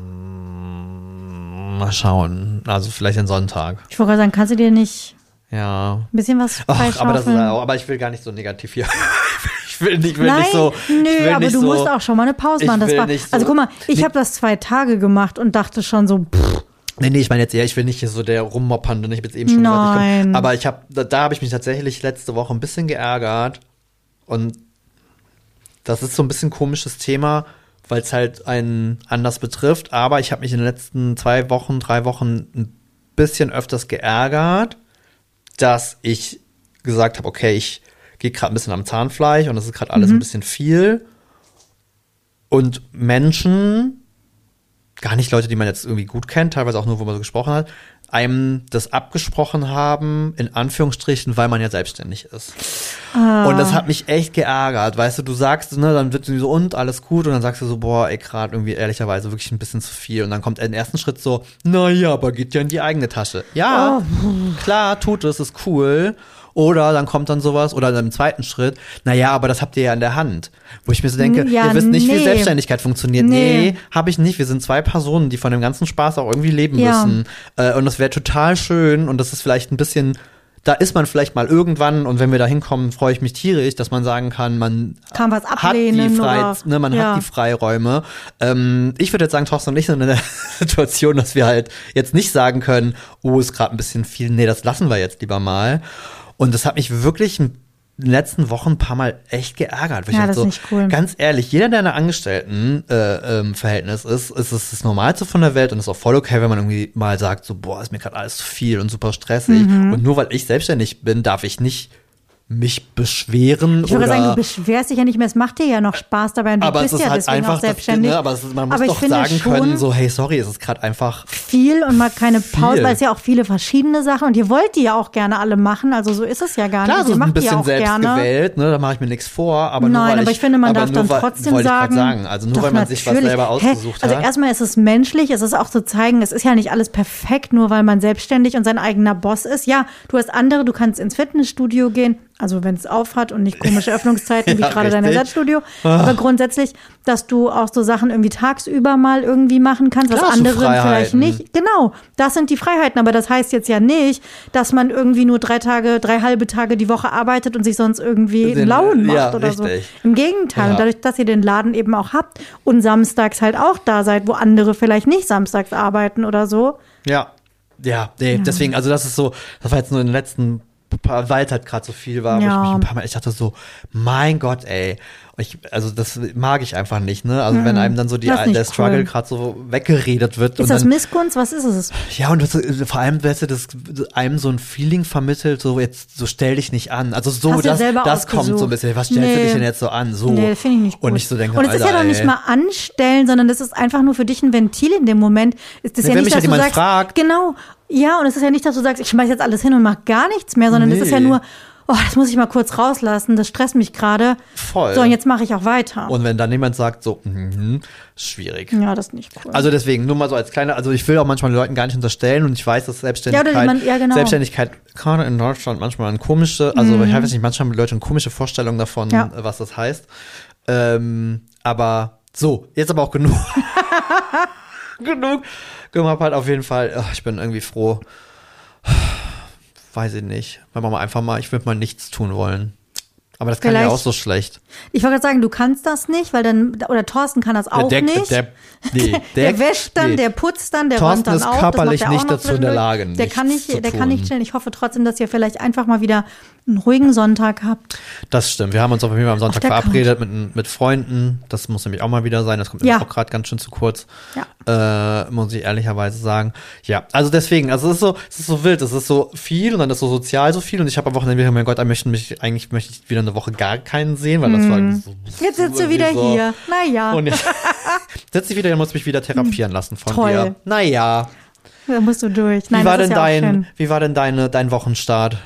Mal schauen, also vielleicht den Sonntag. Ich wollte gerade sagen, kannst du dir nicht ja. ein bisschen was freischaufeln? Aber, das ist auch, aber ich will gar nicht so negativ hier. Ich will nicht, ich will Nein, nicht so. Nö, ich will aber nicht du so, musst auch schon mal eine Pause machen. Das war, so, also guck mal, ich nee, habe das zwei Tage gemacht und dachte schon so, pff. Nee, nee, ich meine jetzt eher, ich will nicht hier so der Rummoppernde, ich habe jetzt eben schon Nein. gesagt, ich komm, aber ich habe, da, da habe ich mich tatsächlich letzte Woche ein bisschen geärgert und das ist so ein bisschen ein komisches Thema, weil es halt einen anders betrifft, aber ich habe mich in den letzten zwei Wochen, drei Wochen ein bisschen öfters geärgert, dass ich gesagt habe, okay, ich gehe gerade ein bisschen am Zahnfleisch und das ist gerade alles mhm. ein bisschen viel. Und Menschen, gar nicht Leute, die man jetzt irgendwie gut kennt, teilweise auch nur, wo man so gesprochen hat, einem das abgesprochen haben, in Anführungsstrichen, weil man ja selbstständig ist. Ah. Und das hat mich echt geärgert. Weißt du, du sagst, ne, dann wird so, und alles gut, und dann sagst du so, boah, ey, gerade irgendwie ehrlicherweise wirklich ein bisschen zu viel. Und dann kommt im ersten Schritt so, naja, aber geht ja in die eigene Tasche. Ja, oh. klar, tut es, ist cool. Oder dann kommt dann sowas, oder dann im zweiten Schritt, naja, aber das habt ihr ja in der Hand. Wo ich mir so denke, ja, ihr wisst nicht, nee. wie Selbstständigkeit funktioniert. Nee, nee habe ich nicht. Wir sind zwei Personen, die von dem ganzen Spaß auch irgendwie leben ja. müssen. Äh, und das wäre total schön und das ist vielleicht ein bisschen, da ist man vielleicht mal irgendwann, und wenn wir da hinkommen, freue ich mich tierisch, dass man sagen kann, man kann was ablehnen, hat die Frei, oder, ne, man ja. hat die Freiräume. Ähm, ich würde jetzt sagen, Thorsten und ich sind in der Situation, dass wir halt jetzt nicht sagen können, oh, ist gerade ein bisschen viel. Nee, das lassen wir jetzt lieber mal. Und das hat mich wirklich in den letzten Wochen ein paar Mal echt geärgert. Ja, das ist so, nicht cool. Ganz ehrlich, jeder, der in einem Angestelltenverhältnis äh, ähm, ist, ist es das Normalste von der Welt und ist auch voll okay, wenn man irgendwie mal sagt, so, boah, ist mir gerade alles zu viel und super stressig. Mhm. Und nur weil ich selbstständig bin, darf ich nicht mich beschweren. Ich würde oder sagen, du beschwerst dich ja nicht mehr, es macht dir ja noch Spaß dabei und du aber bist es ist ja halt deswegen einfach auch selbstständig. Das, ne, aber es ist, man muss aber doch sagen können, so, hey, sorry, es ist gerade einfach viel und mal keine Pause, viel. weil es ja auch viele verschiedene Sachen und ihr wollt die ja auch gerne alle machen, also so ist es ja gar Klar, nicht. Klar, so ihr ein bisschen ja selbst gerne. gewählt, ne, da mache ich mir nichts vor. Aber Nein, nur, weil aber ich, ich finde, man darf dann weil, trotzdem sagen, sagen, also nur doch, weil man natürlich. sich was selber ausgesucht Hä? hat. Also erstmal ist es menschlich, es ist auch zu zeigen, es ist ja nicht alles perfekt, nur weil man selbstständig und sein eigener Boss ist. Ja, du hast andere, du kannst ins Fitnessstudio gehen, also wenn es auf hat und nicht komische Öffnungszeiten wie ja, gerade dein Ersatzstudio. Ah. Aber grundsätzlich, dass du auch so Sachen irgendwie tagsüber mal irgendwie machen kannst, was andere vielleicht nicht. Genau, das sind die Freiheiten. Aber das heißt jetzt ja nicht, dass man irgendwie nur drei Tage, drei halbe Tage die Woche arbeitet und sich sonst irgendwie einen Lauen macht ja, oder richtig. so. Im Gegenteil. Ja. Und dadurch, dass ihr den Laden eben auch habt und samstags halt auch da seid, wo andere vielleicht nicht samstags arbeiten oder so. Ja, ja, nee, ja. deswegen, also das ist so, das war jetzt nur in den letzten weil es halt gerade so viel war, ja. wo ich mich ein paar Mal, ich dachte so, mein Gott, ey, ich, also das mag ich einfach nicht, ne? Also mhm. wenn einem dann so die, der Struggle cool. gerade so weggeredet wird. Ist und das dann, Missgunst? Was ist es? Ja, und das, vor allem, weißt du, das einem so ein Feeling vermittelt, so jetzt, so stell dich nicht an. Also so, das, das kommt so ein bisschen, was stellst nee. du dich denn jetzt so an? So. Nee, finde ich nicht gut. Und ich so denke, und es Alter, ist ja doch nicht ey. mal anstellen, sondern das ist einfach nur für dich ein Ventil in dem Moment. Ist das nee, ja wenn nicht, mich dass halt du sagst, fragt, genau, ja, und es ist ja nicht, dass du sagst, ich schmeiß jetzt alles hin und mach gar nichts mehr, sondern es nee. ist ja nur, oh, das muss ich mal kurz rauslassen, das stresst mich gerade. Voll. So, und jetzt mache ich auch weiter. Und wenn dann jemand sagt so, mhm, schwierig. Ja, das ist nicht cool. Also deswegen, nur mal so als kleine, also ich will auch manchmal den Leuten gar nicht unterstellen und ich weiß, dass Selbstständigkeit, ja, jemand, ja, genau. Selbstständigkeit gerade in Deutschland manchmal eine komische, also mhm. ich weiß nicht, manchmal haben Leute eine komische Vorstellung davon, ja. was das heißt. Ähm, aber so, jetzt aber auch genug. genug. Gemacht hat auf jeden Fall, ach, ich bin irgendwie froh. Weiß ich nicht. Wenn wir mal einfach mal, ich würde mal nichts tun wollen. Aber das kann Vielleicht. ja auch so schlecht. Ich wollte gerade sagen, du kannst das nicht, weil dann, oder Thorsten kann das auch der, nicht. Der, nee, der, der wäscht dann, nee. der putzt dann, der Thorsten räumt dann auf. Thorsten ist körperlich nicht dazu in der Lage, Der kann nicht, der kann nicht chillen. Ich hoffe trotzdem, dass ihr vielleicht einfach mal wieder einen ruhigen Sonntag habt. Das stimmt. Wir haben uns auf jeden Fall am Sonntag verabredet mit, mit Freunden. Das muss nämlich auch mal wieder sein. Das kommt ja. auch gerade ganz schön zu kurz. Ja. Äh, muss ich ehrlicherweise sagen. Ja, also deswegen, also es ist so, es ist so wild, es ist so viel und dann ist so sozial so viel und ich habe am Wochenende, mein Gott, ich möchte mich, eigentlich möchte ich wieder eine Woche gar keinen sehen, weil das mm. war so. Jetzt sitzt du wieder so. hier. Naja. Und jetzt sitze ich wieder, dann muss ich mich wieder therapieren lassen von Toll. dir. Naja. Da musst du durch. Nein, wie war das denn ist ja dein, auch schön. wie war denn deine, dein Wochenstart?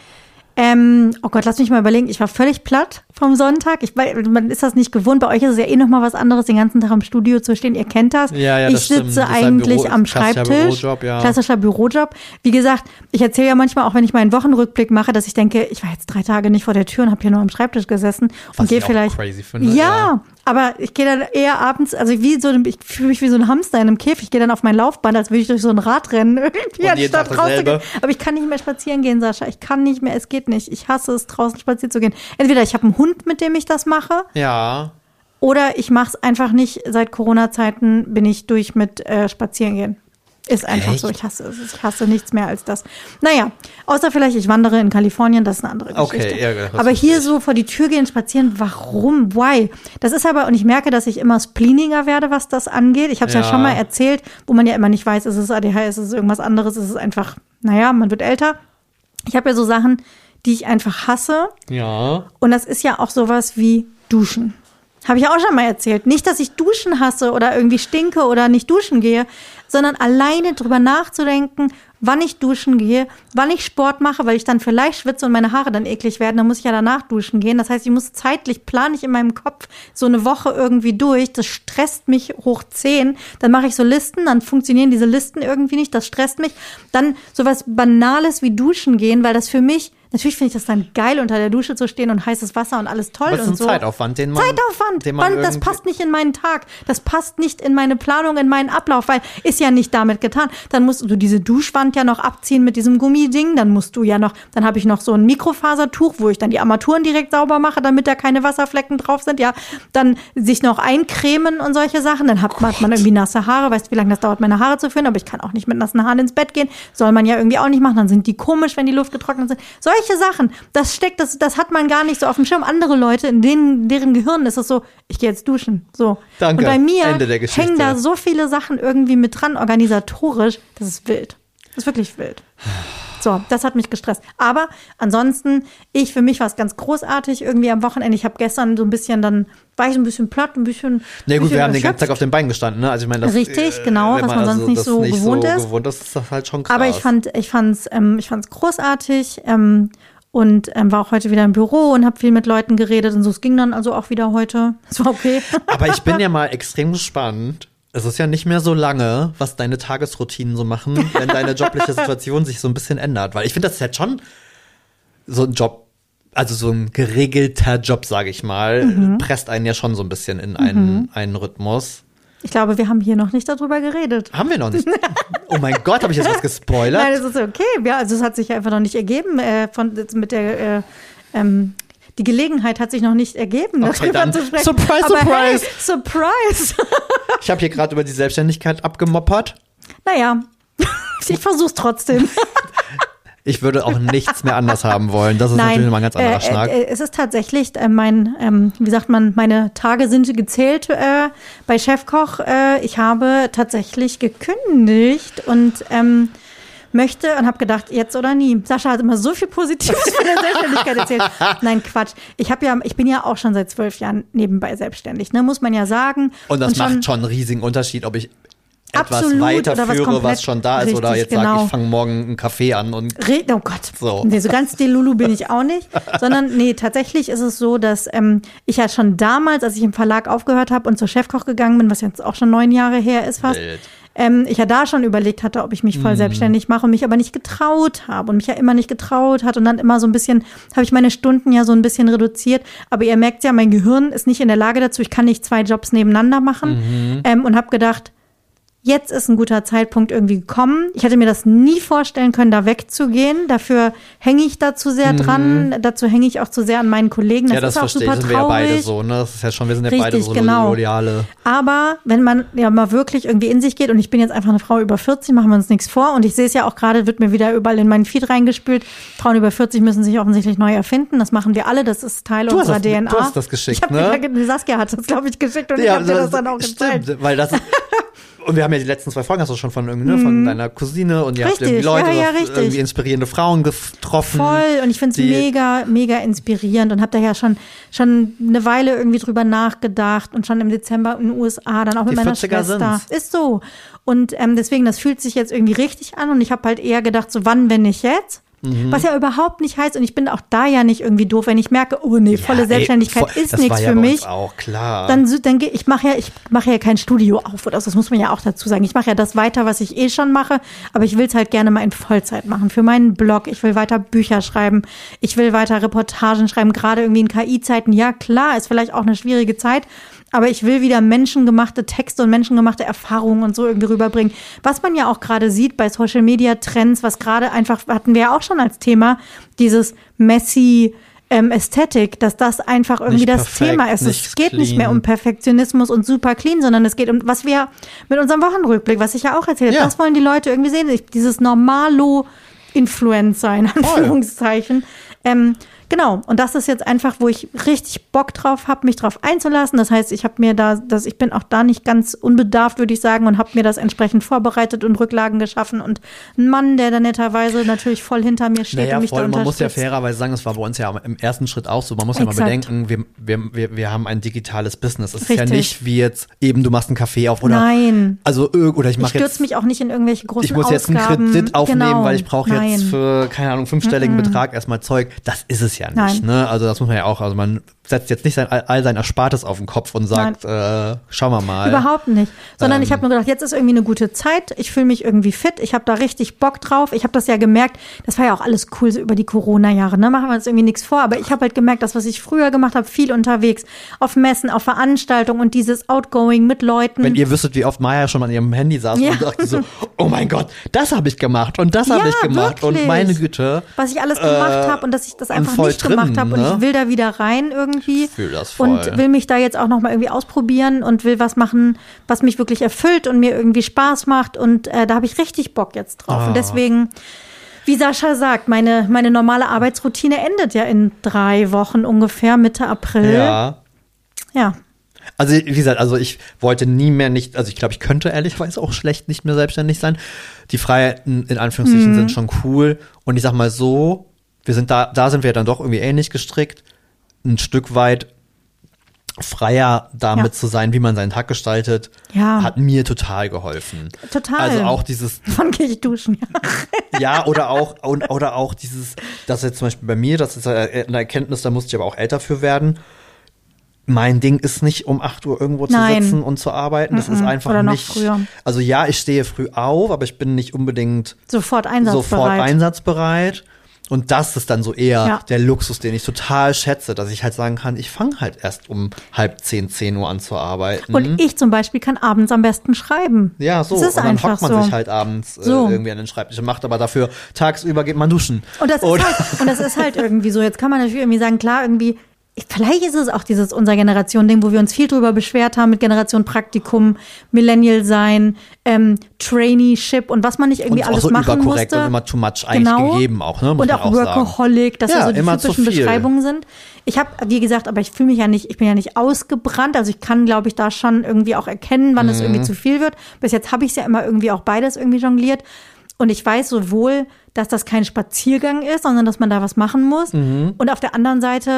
Ähm, oh Gott, lass mich mal überlegen. Ich war völlig platt vom Sonntag. Ich, man ist das nicht gewohnt. Bei euch ist es ja eh noch mal was anderes, den ganzen Tag im Studio zu stehen. Ihr kennt das. Ja, ja, ich das sitze stimmt. eigentlich Büro, am Schreibtisch. Bürojob, ja. Klassischer Bürojob. Wie gesagt, ich erzähle ja manchmal, auch wenn ich meinen Wochenrückblick mache, dass ich denke, ich war jetzt drei Tage nicht vor der Tür und habe hier nur am Schreibtisch gesessen. Was und gehe ich vielleicht. Auch crazy finde. Ja, ja, aber ich gehe dann eher abends, also wie so, ich fühle mich wie so ein Hamster in einem Käfig. Ich gehe dann auf mein Laufband, als würde ich durch so ein Rad rennen. Irgendwie anstatt rauszugehen. Aber ich kann nicht mehr spazieren gehen, Sascha. Ich kann nicht mehr, es geht nicht. Ich hasse es, draußen spazieren zu gehen. Entweder ich habe einen Hund, mit dem ich das mache. Ja. Oder ich mache es einfach nicht. Seit Corona-Zeiten bin ich durch mit äh, Spazierengehen. Ist einfach Echt? so. Ich hasse es. Ich hasse nichts mehr als das. Naja, außer vielleicht, ich wandere in Kalifornien, das ist eine andere Geschichte. Okay, ja, aber hier ich. so vor die Tür gehen, spazieren, warum? Why? Das ist aber, und ich merke, dass ich immer spleeniger werde, was das angeht. Ich habe es ja. ja schon mal erzählt, wo man ja immer nicht weiß, ist es A D H S, ist es irgendwas anderes, ist es einfach, naja, man wird älter. Ich habe ja so Sachen, die ich einfach hasse. Ja. Und das ist ja auch sowas wie Duschen. Habe ich ja auch schon mal erzählt. Nicht, dass ich Duschen hasse oder irgendwie stinke oder nicht duschen gehe, sondern alleine drüber nachzudenken, wann ich duschen gehe, wann ich Sport mache, weil ich dann vielleicht schwitze und meine Haare dann eklig werden, dann muss ich ja danach duschen gehen. Das heißt, ich muss zeitlich, plane ich in meinem Kopf so eine Woche irgendwie durch. Das stresst mich hoch zehn. Dann mache ich so Listen, dann funktionieren diese Listen irgendwie nicht. Das stresst mich. Dann sowas Banales wie duschen gehen, weil das für mich, natürlich finde ich das dann geil, unter der Dusche zu stehen und heißes Wasser und alles toll. Was ist und ein so. Zeitaufwand, den man... Zeitaufwand! Den man man, das passt nicht in meinen Tag. Das passt nicht in meine Planung, in meinen Ablauf, weil ist ja nicht damit getan. Dann musst du diese Duschwand ja noch abziehen mit diesem Gummiding. Dann musst du ja noch, dann habe ich noch so ein Mikrofasertuch, wo ich dann die Armaturen direkt sauber mache, damit da keine Wasserflecken drauf sind. Ja, dann sich noch eincremen und solche Sachen. Dann hat, hat man irgendwie nasse Haare. Weißt du, wie lange das dauert, meine Haare zu führen? Aber ich kann auch nicht mit nassen Haaren ins Bett gehen. Soll man ja irgendwie auch nicht machen. Dann sind die komisch, wenn die Luft getrocknet sind. Solche Sachen. Das steckt, das, das hat man gar nicht so auf dem Schirm. Andere Leute, in denen, deren Gehirn ist es so, ich gehe jetzt duschen. So. Danke. Und bei mir Ende der Geschichte. hängen da so viele Sachen irgendwie mit dran, organisatorisch. Das ist wild. Das ist wirklich wild. So, das hat mich gestresst. Aber ansonsten, ich, für mich war es ganz großartig irgendwie am Wochenende. Ich habe gestern so ein bisschen, dann war ich so ein bisschen platt, ein bisschen. Na gut, bisschen wir haben den ganzen Tag auf den Beinen gestanden, ne? Also ich meine, das richtig, genau, was man, man sonst also nicht so nicht gewohnt so ist. Gewohnt, das ist das halt schon krass. Aber ich fand, ich fand's, ähm, ich fand's großartig. Ähm, Und ähm, war auch heute wieder im Büro und habe viel mit Leuten geredet und so. Es ging dann also auch wieder heute. Es war okay. Aber ich bin ja mal extrem gespannt. Es ist ja nicht mehr so lange, was deine Tagesroutinen so machen, wenn deine jobliche Situation sich so ein bisschen ändert. Weil ich finde, das ist halt schon so ein Job, also so ein geregelter Job, sage ich mal, mhm. presst einen ja schon so ein bisschen in einen, mhm. einen Rhythmus. Ich glaube, wir haben hier noch nicht darüber geredet. Haben wir noch nicht? Oh mein Gott, habe ich jetzt was gespoilert? Nein, das ist okay. Ja, also es hat sich einfach noch nicht ergeben. Äh, von, mit der, äh, ähm, die Gelegenheit hat sich noch nicht ergeben, okay, darüber zu sprechen. Surprise, Aber surprise. Hey, surprise. Ich habe hier gerade über die Selbstständigkeit abgemoppert. Naja, ich versuch's trotzdem. Ich würde auch nichts mehr anders haben wollen. Das ist Nein, natürlich mal ein ganz anderer äh, Schnack. Äh, es ist tatsächlich äh, mein, ähm, wie sagt man, meine Tage sind gezählt äh, bei Chefkoch. Äh, ich habe tatsächlich gekündigt und ähm, möchte und habe gedacht, jetzt oder nie. Sascha hat immer so viel Positives von der Selbstständigkeit erzählt. Nein, Quatsch. Ich habe ja, ich bin ja auch schon seit zwölf Jahren nebenbei selbstständig, ne, muss man ja sagen. Und das und schon, macht schon einen riesigen Unterschied, ob ich etwas Absolut, weiterführe, was, was schon da ist. Richtig, oder jetzt genau. sage, ich fange morgen einen Kaffee an. Und Re- oh Gott, so. Nee, so ganz Delulu bin ich auch nicht. Sondern nee, tatsächlich ist es so, dass ähm, ich ja schon damals, als ich im Verlag aufgehört habe und zur Chefkoch gegangen bin, was jetzt auch schon neun Jahre her ist fast, Wild. Ähm, ich ja da schon überlegt hatte, ob ich mich voll mm. selbstständig mache und mich aber nicht getraut habe und mich ja immer nicht getraut hat und dann immer so ein bisschen, habe ich meine Stunden ja so ein bisschen reduziert, aber ihr merkt ja, mein Gehirn ist nicht in der Lage dazu, ich kann nicht zwei Jobs nebeneinander machen mhm. ähm, und habe gedacht, jetzt ist ein guter Zeitpunkt irgendwie gekommen. Ich hätte mir das nie vorstellen können, da wegzugehen. Dafür hänge ich da zu sehr dran. Mhm. Dazu hänge ich auch zu sehr an meinen Kollegen. Das, ja, das ist auch verstehe super ich. Sind traurig. Wir ja beide so, ne? Das ist ja schon, wir sind ja Richtig, beide so genau. loyale. Aber wenn man ja mal wirklich irgendwie in sich geht und ich bin jetzt einfach eine Frau über vierzig, machen wir uns nichts vor. Und ich sehe es ja auch gerade, wird mir wieder überall in meinen Feed reingespült. Frauen über vierzig müssen sich offensichtlich neu erfinden. Das machen wir alle. Das ist Teil du unserer das, D N A. Du hast das geschickt, ich hab ne? Mir, Saskia hat das, glaube ich, geschickt und ja, ich habe dir das, das dann auch stimmt, gezeigt. Weil das und wir haben ja die letzten zwei Folgen, hast du schon von, ne, von deiner Cousine und ihr richtig, habt irgendwie Leute, ja, ja, irgendwie inspirierende Frauen getroffen. Voll, und ich finde es mega, mega inspirierend und habe da ja schon, schon eine Weile irgendwie drüber nachgedacht und schon im Dezember in den U S A, dann auch mit die meiner vierziger Schwester. Sind's. Ist so. Und ähm, deswegen, das fühlt sich jetzt irgendwie richtig an und ich habe halt eher gedacht, so wann, wenn nicht jetzt? Mhm. Was ja überhaupt nicht heißt, und ich bin auch da ja nicht irgendwie doof, wenn ich merke, oh nee, volle ja, Selbstständigkeit ey, voll, ist nichts ja für mich. Das war ja bei uns auch, klar. Dann, dann ich mache ja, ich mache ja kein Studio auf oder so, das muss man ja auch dazu sagen. Ich mache ja das weiter, was ich eh schon mache, aber ich will es halt gerne mal in Vollzeit machen. Für meinen Blog, ich will weiter Bücher schreiben, ich will weiter Reportagen schreiben, gerade irgendwie in K I-Zeiten. Ja, klar, ist vielleicht auch eine schwierige Zeit, aber ich will wieder menschengemachte Texte und menschengemachte Erfahrungen und so irgendwie rüberbringen. Was man ja auch gerade sieht bei Social-Media-Trends, was gerade einfach, hatten wir ja auch schon als Thema, dieses messy ähm, Ästhetik, dass das einfach irgendwie nicht das perfekt, Thema ist. Es geht clean. Nicht mehr um Perfektionismus und super clean, sondern es geht um, was wir mit unserem Wochenrückblick, was ich ja auch erzählt habe, ja. Das wollen die Leute irgendwie sehen. Dieses Normalo-Influencer in Anführungszeichen. Ähm, Genau, und das ist jetzt einfach, wo ich richtig Bock drauf habe, mich drauf einzulassen. Das heißt, ich habe mir da, das, ich bin auch da nicht ganz unbedarft, würde ich sagen, und habe mir das entsprechend vorbereitet und Rücklagen geschaffen. Und ein Mann, der da netterweise natürlich voll hinter mir steht naja, und mich voll, da unterstützt. Man muss ja fairerweise sagen, es war bei uns ja im ersten Schritt auch so. Man muss Exakt. ja mal bedenken, wir, wir, wir, wir haben ein digitales Business. Es ist ja nicht wie jetzt eben, du machst einen Kaffee auf oder Nein. Also oder ich mache jetzt. Ich stürze mich auch nicht in irgendwelche großen Ich muss jetzt Ausgaben. einen Kredit aufnehmen, genau. weil ich brauche jetzt für, keine Ahnung, fünfstelligen mm-mm. Betrag erstmal Zeug. Das ist es ja nicht, Nein. ne? Also das muss man ja auch, also man setzt jetzt nicht sein, all sein Erspartes auf den Kopf und sagt, äh, schauen wir mal. Überhaupt nicht. Sondern ähm, ich habe nur gedacht, jetzt ist irgendwie eine gute Zeit, ich fühle mich irgendwie fit, ich habe da richtig Bock drauf. Ich habe das ja gemerkt, das war ja auch alles cool so über die Corona-Jahre, ne? Machen wir uns irgendwie nichts vor, aber ich habe halt gemerkt, das, was ich früher gemacht habe, viel unterwegs, auf Messen, auf Veranstaltungen und dieses Outgoing mit Leuten. Wenn ihr wüsstet, wie oft Maya schon an ihrem Handy saß ja. und dachte so, oh mein Gott, das habe ich gemacht und das ja, habe ich gemacht wirklich. Und meine Güte. Was ich alles gemacht äh, habe und dass ich das einfach nicht drin, gemacht habe ne? Und ich will da wieder rein irgendwie. Ich fühl das voll. Und will mich da jetzt auch nochmal irgendwie ausprobieren und will was machen, was mich wirklich erfüllt und mir irgendwie Spaß macht und äh, da habe ich richtig Bock jetzt drauf. Oh. Und deswegen, wie Sascha sagt, meine, meine normale Arbeitsroutine endet ja in drei Wochen ungefähr, Mitte April. Ja. Ja. Also wie gesagt, also ich wollte nie mehr nicht, also ich glaube, ich könnte ehrlicherweise auch schlecht nicht mehr selbstständig sein. Die Freiheiten in Anführungsstrichen mhm. sind schon cool und ich sag mal so, wir sind da, da sind wir dann doch irgendwie ähnlich gestrickt. Ein Stück weit freier damit ja. zu sein, wie man seinen Tag gestaltet, ja. hat mir total geholfen. Total. Also auch dieses. Wann gehe ich duschen? Ja, oder auch, und, oder auch dieses, das jetzt zum Beispiel bei mir, das ist eine Erkenntnis, da musste ich aber auch älter für werden. Mein Ding ist nicht, um acht Uhr irgendwo zu Nein. sitzen und zu arbeiten. Das mm-mm. ist einfach oder noch nicht. Früher. Also ja, ich stehe früh auf, aber ich bin nicht unbedingt sofort einsatzbereit. Sofort einsatzbereit. Und das ist dann so eher ja. der Luxus, den ich total schätze, dass ich halt sagen kann, ich fange halt erst um halb zehn, zehn Uhr an zu arbeiten. Und ich zum Beispiel kann abends am besten schreiben. Ja, so. Das ist und dann hockt man so. sich halt abends äh, so. irgendwie an den Schreibtisch und macht aber dafür tagsüber geht man duschen. Und das, ist halt, und das ist halt irgendwie so. Jetzt kann man natürlich irgendwie sagen, klar, irgendwie vielleicht ist es auch dieses unser Generation-Ding, wo wir uns viel drüber beschwert haben mit Generation Praktikum, Millennial sein, ähm, Traineeship und was man nicht irgendwie und alles so machen musste. Und auch so überkorrekt und immer too much eigentlich genau. gegeben auch, ne? Muss und auch, auch Workaholic, dass ja, so die typischen Beschreibungen sind. Ich habe, wie gesagt, aber ich fühle mich ja nicht, ich bin ja nicht ausgebrannt, also ich kann, glaube ich, da schon irgendwie auch erkennen, wann mhm. es irgendwie zu viel wird. Bis jetzt habe ich es ja immer irgendwie auch beides irgendwie jongliert. Und ich weiß sowohl, dass das kein Spaziergang ist, sondern dass man da was machen muss. Mhm. Und auf der anderen Seite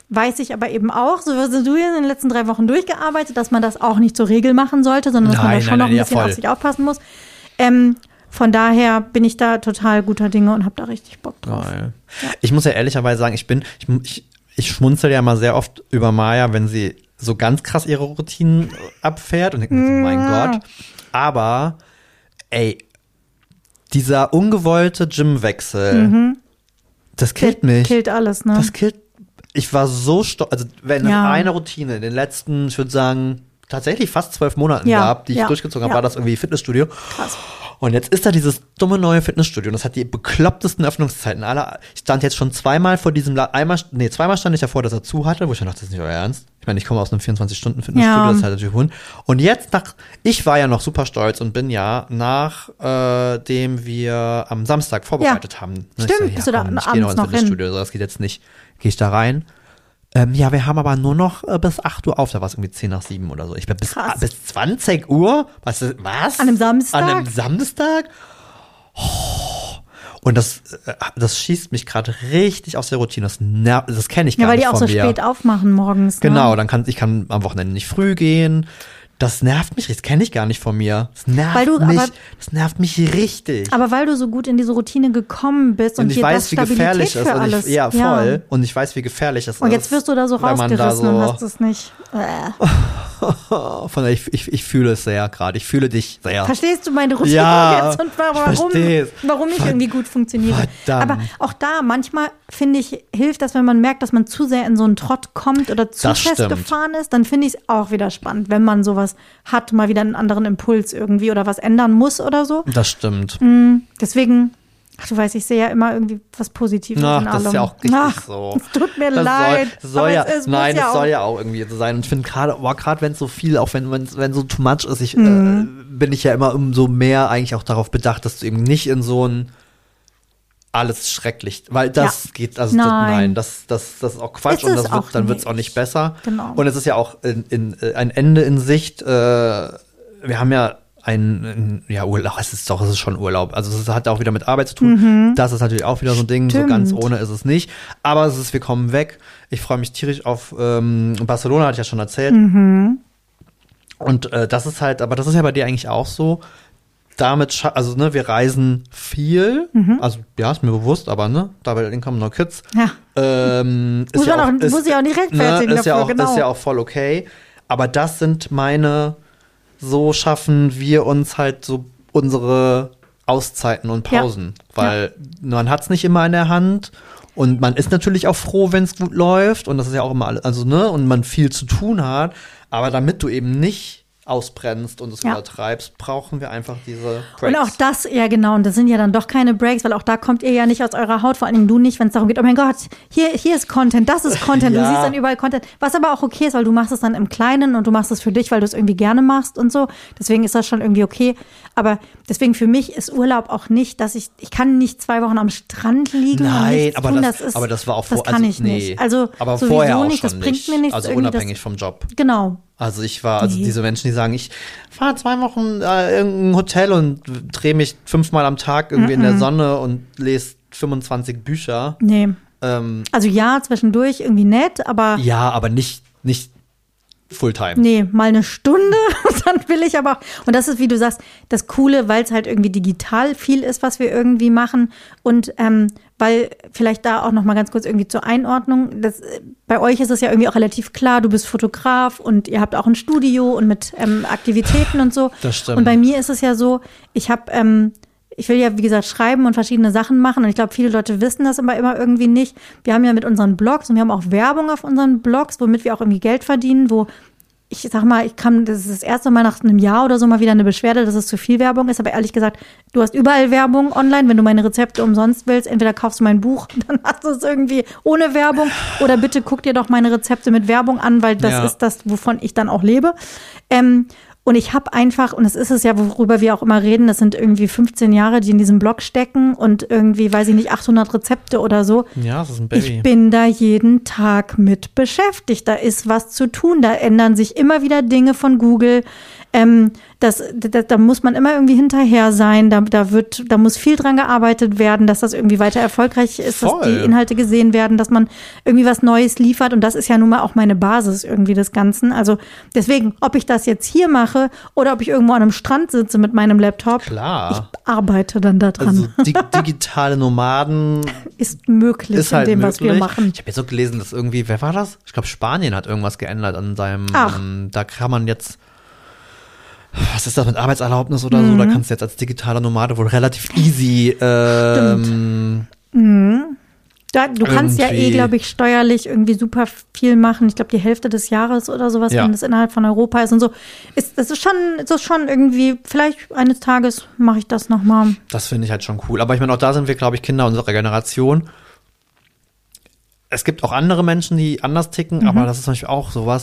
weiß ich aber eben auch, so wie du in den letzten drei Wochen durchgearbeitet, dass man das auch nicht zur Regel machen sollte, sondern dass nein, man da schon nein, noch ein nein, bisschen ja, auf sich aufpassen muss. Ähm, von daher bin ich da total guter Dinge und habe da richtig Bock drauf. Ja. Ich muss ja ehrlicherweise sagen, ich bin, ich, ich, ich schmunzel ja mal sehr oft über Maya, wenn sie so ganz krass ihre Routinen abfährt und denke mir so, mein ja. Gott. Aber, ey, dieser ungewollte Gymwechsel, mhm. das killt mich. Killt alles, ne? Das killt, ich war so stolz, also wenn es ja. eine Routine in den letzten, ich würde sagen, tatsächlich fast zwölf Monaten ja. gab, die ich ja. durchgezogen habe, ja. war das irgendwie Fitnessstudio. Krass. Und jetzt ist da dieses dumme neue Fitnessstudio und das hat die beklopptesten Öffnungszeiten aller. Ich stand jetzt schon zweimal vor diesem, La- einmal, nee, zweimal stand ich davor, dass er zu hatte, wo ich dachte, das ist nicht euer Ernst. Ich meine, ich komme aus einem vierundzwanzig-Stunden-Fitnessstudio, ja. das ist halt natürlich Hund. Und jetzt nach, ich war ja noch super stolz und bin ja, nachdem äh, wir am Samstag vorbereitet ja. haben. Ne, Stimmt, ich so, ja, bist du da komm, ich gehe noch ins Fitnessstudio, so, das geht jetzt nicht. Gehe ich da rein. Ähm, ja, wir haben aber nur noch äh, bis acht Uhr auf, da war es irgendwie zehn nach sieben oder so. Ich bin bis, ah, bis zwanzig Uhr? Was? Was? An einem Samstag? An einem Samstag? Oh. Und das, äh, das schießt mich gerade richtig aus der Routine. Das, ner- das kenne ich gar ja, nicht von mir. Ja, weil die auch so spät aufmachen morgens. Ne? Genau, dann kann ich kann am Wochenende nicht früh gehen. Das nervt mich, das kenne ich gar nicht von mir. Das nervt weil du, mich, aber, das nervt mich richtig. Aber weil du so gut in diese Routine gekommen bist und, und ich dir weiß, das wie gefährlich ist. Und ich, ja, voll. Ja. Und ich weiß, wie gefährlich es ist. Und jetzt wirst du da so rausgerissen da so, und hast es nicht. Äh. Von daher, ich, ich, ich fühle es sehr gerade. Ich fühle dich sehr. Verstehst du meine Routine ja, jetzt und warum, warum ich irgendwie gut funktioniere? Verdammt. Aber auch da, manchmal finde ich, hilft das, wenn man merkt, dass man zu sehr in so einen Trott kommt oder zu das festgefahren ist, dann finde ich es auch wieder spannend, wenn man sowas hat, mal wieder einen anderen Impuls irgendwie oder was ändern muss oder so. Das stimmt. Mhm. Deswegen, ach, du weißt, ich sehe ja immer irgendwie was Positives ach, in allem. Das ist ja auch richtig ach, so. Es tut mir das leid. Soll, soll ja, es, es nein, es ja soll ja auch irgendwie so sein. Und ich finde gerade, boah, gerade wenn es so viel, auch wenn wenn so too much ist, ich, mhm. äh, bin ich ja immer umso mehr eigentlich auch darauf bedacht, dass du eben nicht in so ein alles schrecklich, weil das ja. geht, also nein, das, nein das, das, das ist auch Quatsch ist und das wird, dann wird es auch nicht besser. Genau. Und es ist ja auch in, in, ein Ende in Sicht. Äh, wir haben ja ein, ja, Urlaub, es ist doch, es ist schon Urlaub. Also es hat auch wieder mit Arbeit zu tun. Mhm. Das ist natürlich auch wieder so ein Ding, Stimmt. so ganz ohne ist es nicht. Aber es ist, wir kommen weg. Ich freue mich tierisch auf ähm, Barcelona, hatte ich ja schon erzählt. Mhm. Und äh, das ist halt, aber das ist ja bei dir eigentlich auch so. Damit, also ne, wir reisen viel, mhm. also ja, ist mir bewusst, aber ne, dabei kommen noch Kids. Ja. Ähm, ist muss, ja auch, auch, ist, muss ich auch nicht rechtfertigen ne, ist dafür, ja auch, genau. Ist ja auch voll okay. Aber das sind meine, so schaffen wir uns halt so unsere Auszeiten und Pausen. Ja. Weil ja. man hat es nicht immer in der Hand und man ist natürlich auch froh, wenn es gut läuft und das ist ja auch immer alles, also ne, und man viel zu tun hat. Aber damit du eben nicht ausbrennst und es ja. übertreibst, brauchen wir einfach diese Breaks. Und auch das, ja genau, und das sind ja dann doch keine Breaks, weil auch da kommt ihr ja nicht aus eurer Haut, vor allen Dingen du nicht, wenn es darum geht, oh mein Gott, hier, hier ist Content, das ist Content, ja. du siehst dann überall Content, was aber auch okay ist, weil du machst es dann im Kleinen und du machst es für dich, weil du es irgendwie gerne machst und so, deswegen ist das schon irgendwie okay, aber deswegen für mich ist Urlaub auch nicht, dass ich, ich kann nicht zwei Wochen am Strand liegen Nein, und nichts aber tun, das, das ist, aber das war auch vor, das kann also, ich nee. nicht, also aber sowieso vorher auch nicht, schon das bringt nicht. mir nichts. Also unabhängig das, vom Job. Genau. Also ich war, also nee. diese Menschen, die sagen, ich fahre zwei Wochen äh, in irgendein Hotel und drehe mich fünfmal am Tag irgendwie mm-mm. in der Sonne und lese fünfundzwanzig Bücher. Nee. Ähm, also ja, zwischendurch irgendwie nett, aber ja, aber nicht, nicht Fulltime. Nee, mal eine Stunde, dann will ich aber auch. Und das ist, wie du sagst, das Coole, weil es halt irgendwie digital viel ist, was wir irgendwie machen. Und ähm, weil vielleicht da auch noch mal ganz kurz irgendwie zur Einordnung, das, bei euch ist es ja irgendwie auch relativ klar, du bist Fotograf und ihr habt auch ein Studio und mit ähm, Aktivitäten und so. Das stimmt. Und bei mir ist es ja so, ich habe ähm, ich will ja, wie gesagt, schreiben und verschiedene Sachen machen. Und ich glaube, viele Leute wissen das aber immer irgendwie nicht. Wir haben ja mit unseren Blogs und wir haben auch Werbung auf unseren Blogs, womit wir auch irgendwie Geld verdienen, wo ich sag mal, ich kann, das ist das erste Mal nach einem Jahr oder so mal wieder eine Beschwerde, dass es zu viel Werbung ist. Aber ehrlich gesagt, du hast überall Werbung online. Wenn du meine Rezepte umsonst willst, entweder kaufst du mein Buch, dann hast du es irgendwie ohne Werbung. Oder bitte guck dir doch meine Rezepte mit Werbung an, weil das ja. ist das, wovon ich dann auch lebe. Ähm, Und ich habe einfach, und das ist es ja, worüber wir auch immer reden, das sind irgendwie fünfzehn Jahre, die in diesem Blog stecken und irgendwie, weiß ich nicht, achthundert Rezepte oder so. Ja, das ist ein Baby. Ich bin da jeden Tag mit beschäftigt. Da ist was zu tun. Da ändern sich immer wieder Dinge von Google. Ähm, das, da, da muss man immer irgendwie hinterher sein, da, da wird, da muss viel dran gearbeitet werden, dass das irgendwie weiter erfolgreich ist, Voll. dass die Inhalte gesehen werden, dass man irgendwie was Neues liefert und das ist ja nun mal auch meine Basis irgendwie des Ganzen. Also deswegen, ob ich das jetzt hier mache oder ob ich irgendwo an einem Strand sitze mit meinem Laptop, Klar. ich arbeite dann da dran. Also die, digitale Nomaden ist möglich ist halt in dem, möglich. was wir machen. Ich habe jetzt so gelesen, dass irgendwie, wer war das? Ich glaube, Spanien hat irgendwas geändert an seinem, Ach. da kann man jetzt, was ist das mit Arbeitserlaubnis oder mhm. so, da kannst du jetzt als digitaler Nomade wohl relativ easy ähm, mhm. da, du kannst ja eh, glaube ich, steuerlich irgendwie super viel machen. Ich glaube, die Hälfte des Jahres oder sowas, ja. wenn das innerhalb von Europa ist und so. Ist, das ist schon, das ist schon irgendwie, vielleicht eines Tages mache ich das nochmal. Das finde ich halt schon cool. Aber ich meine, auch da sind wir, glaube ich, Kinder unserer Generation. Es gibt auch andere Menschen, die anders ticken, mhm. aber das ist zum Beispiel auch sowas.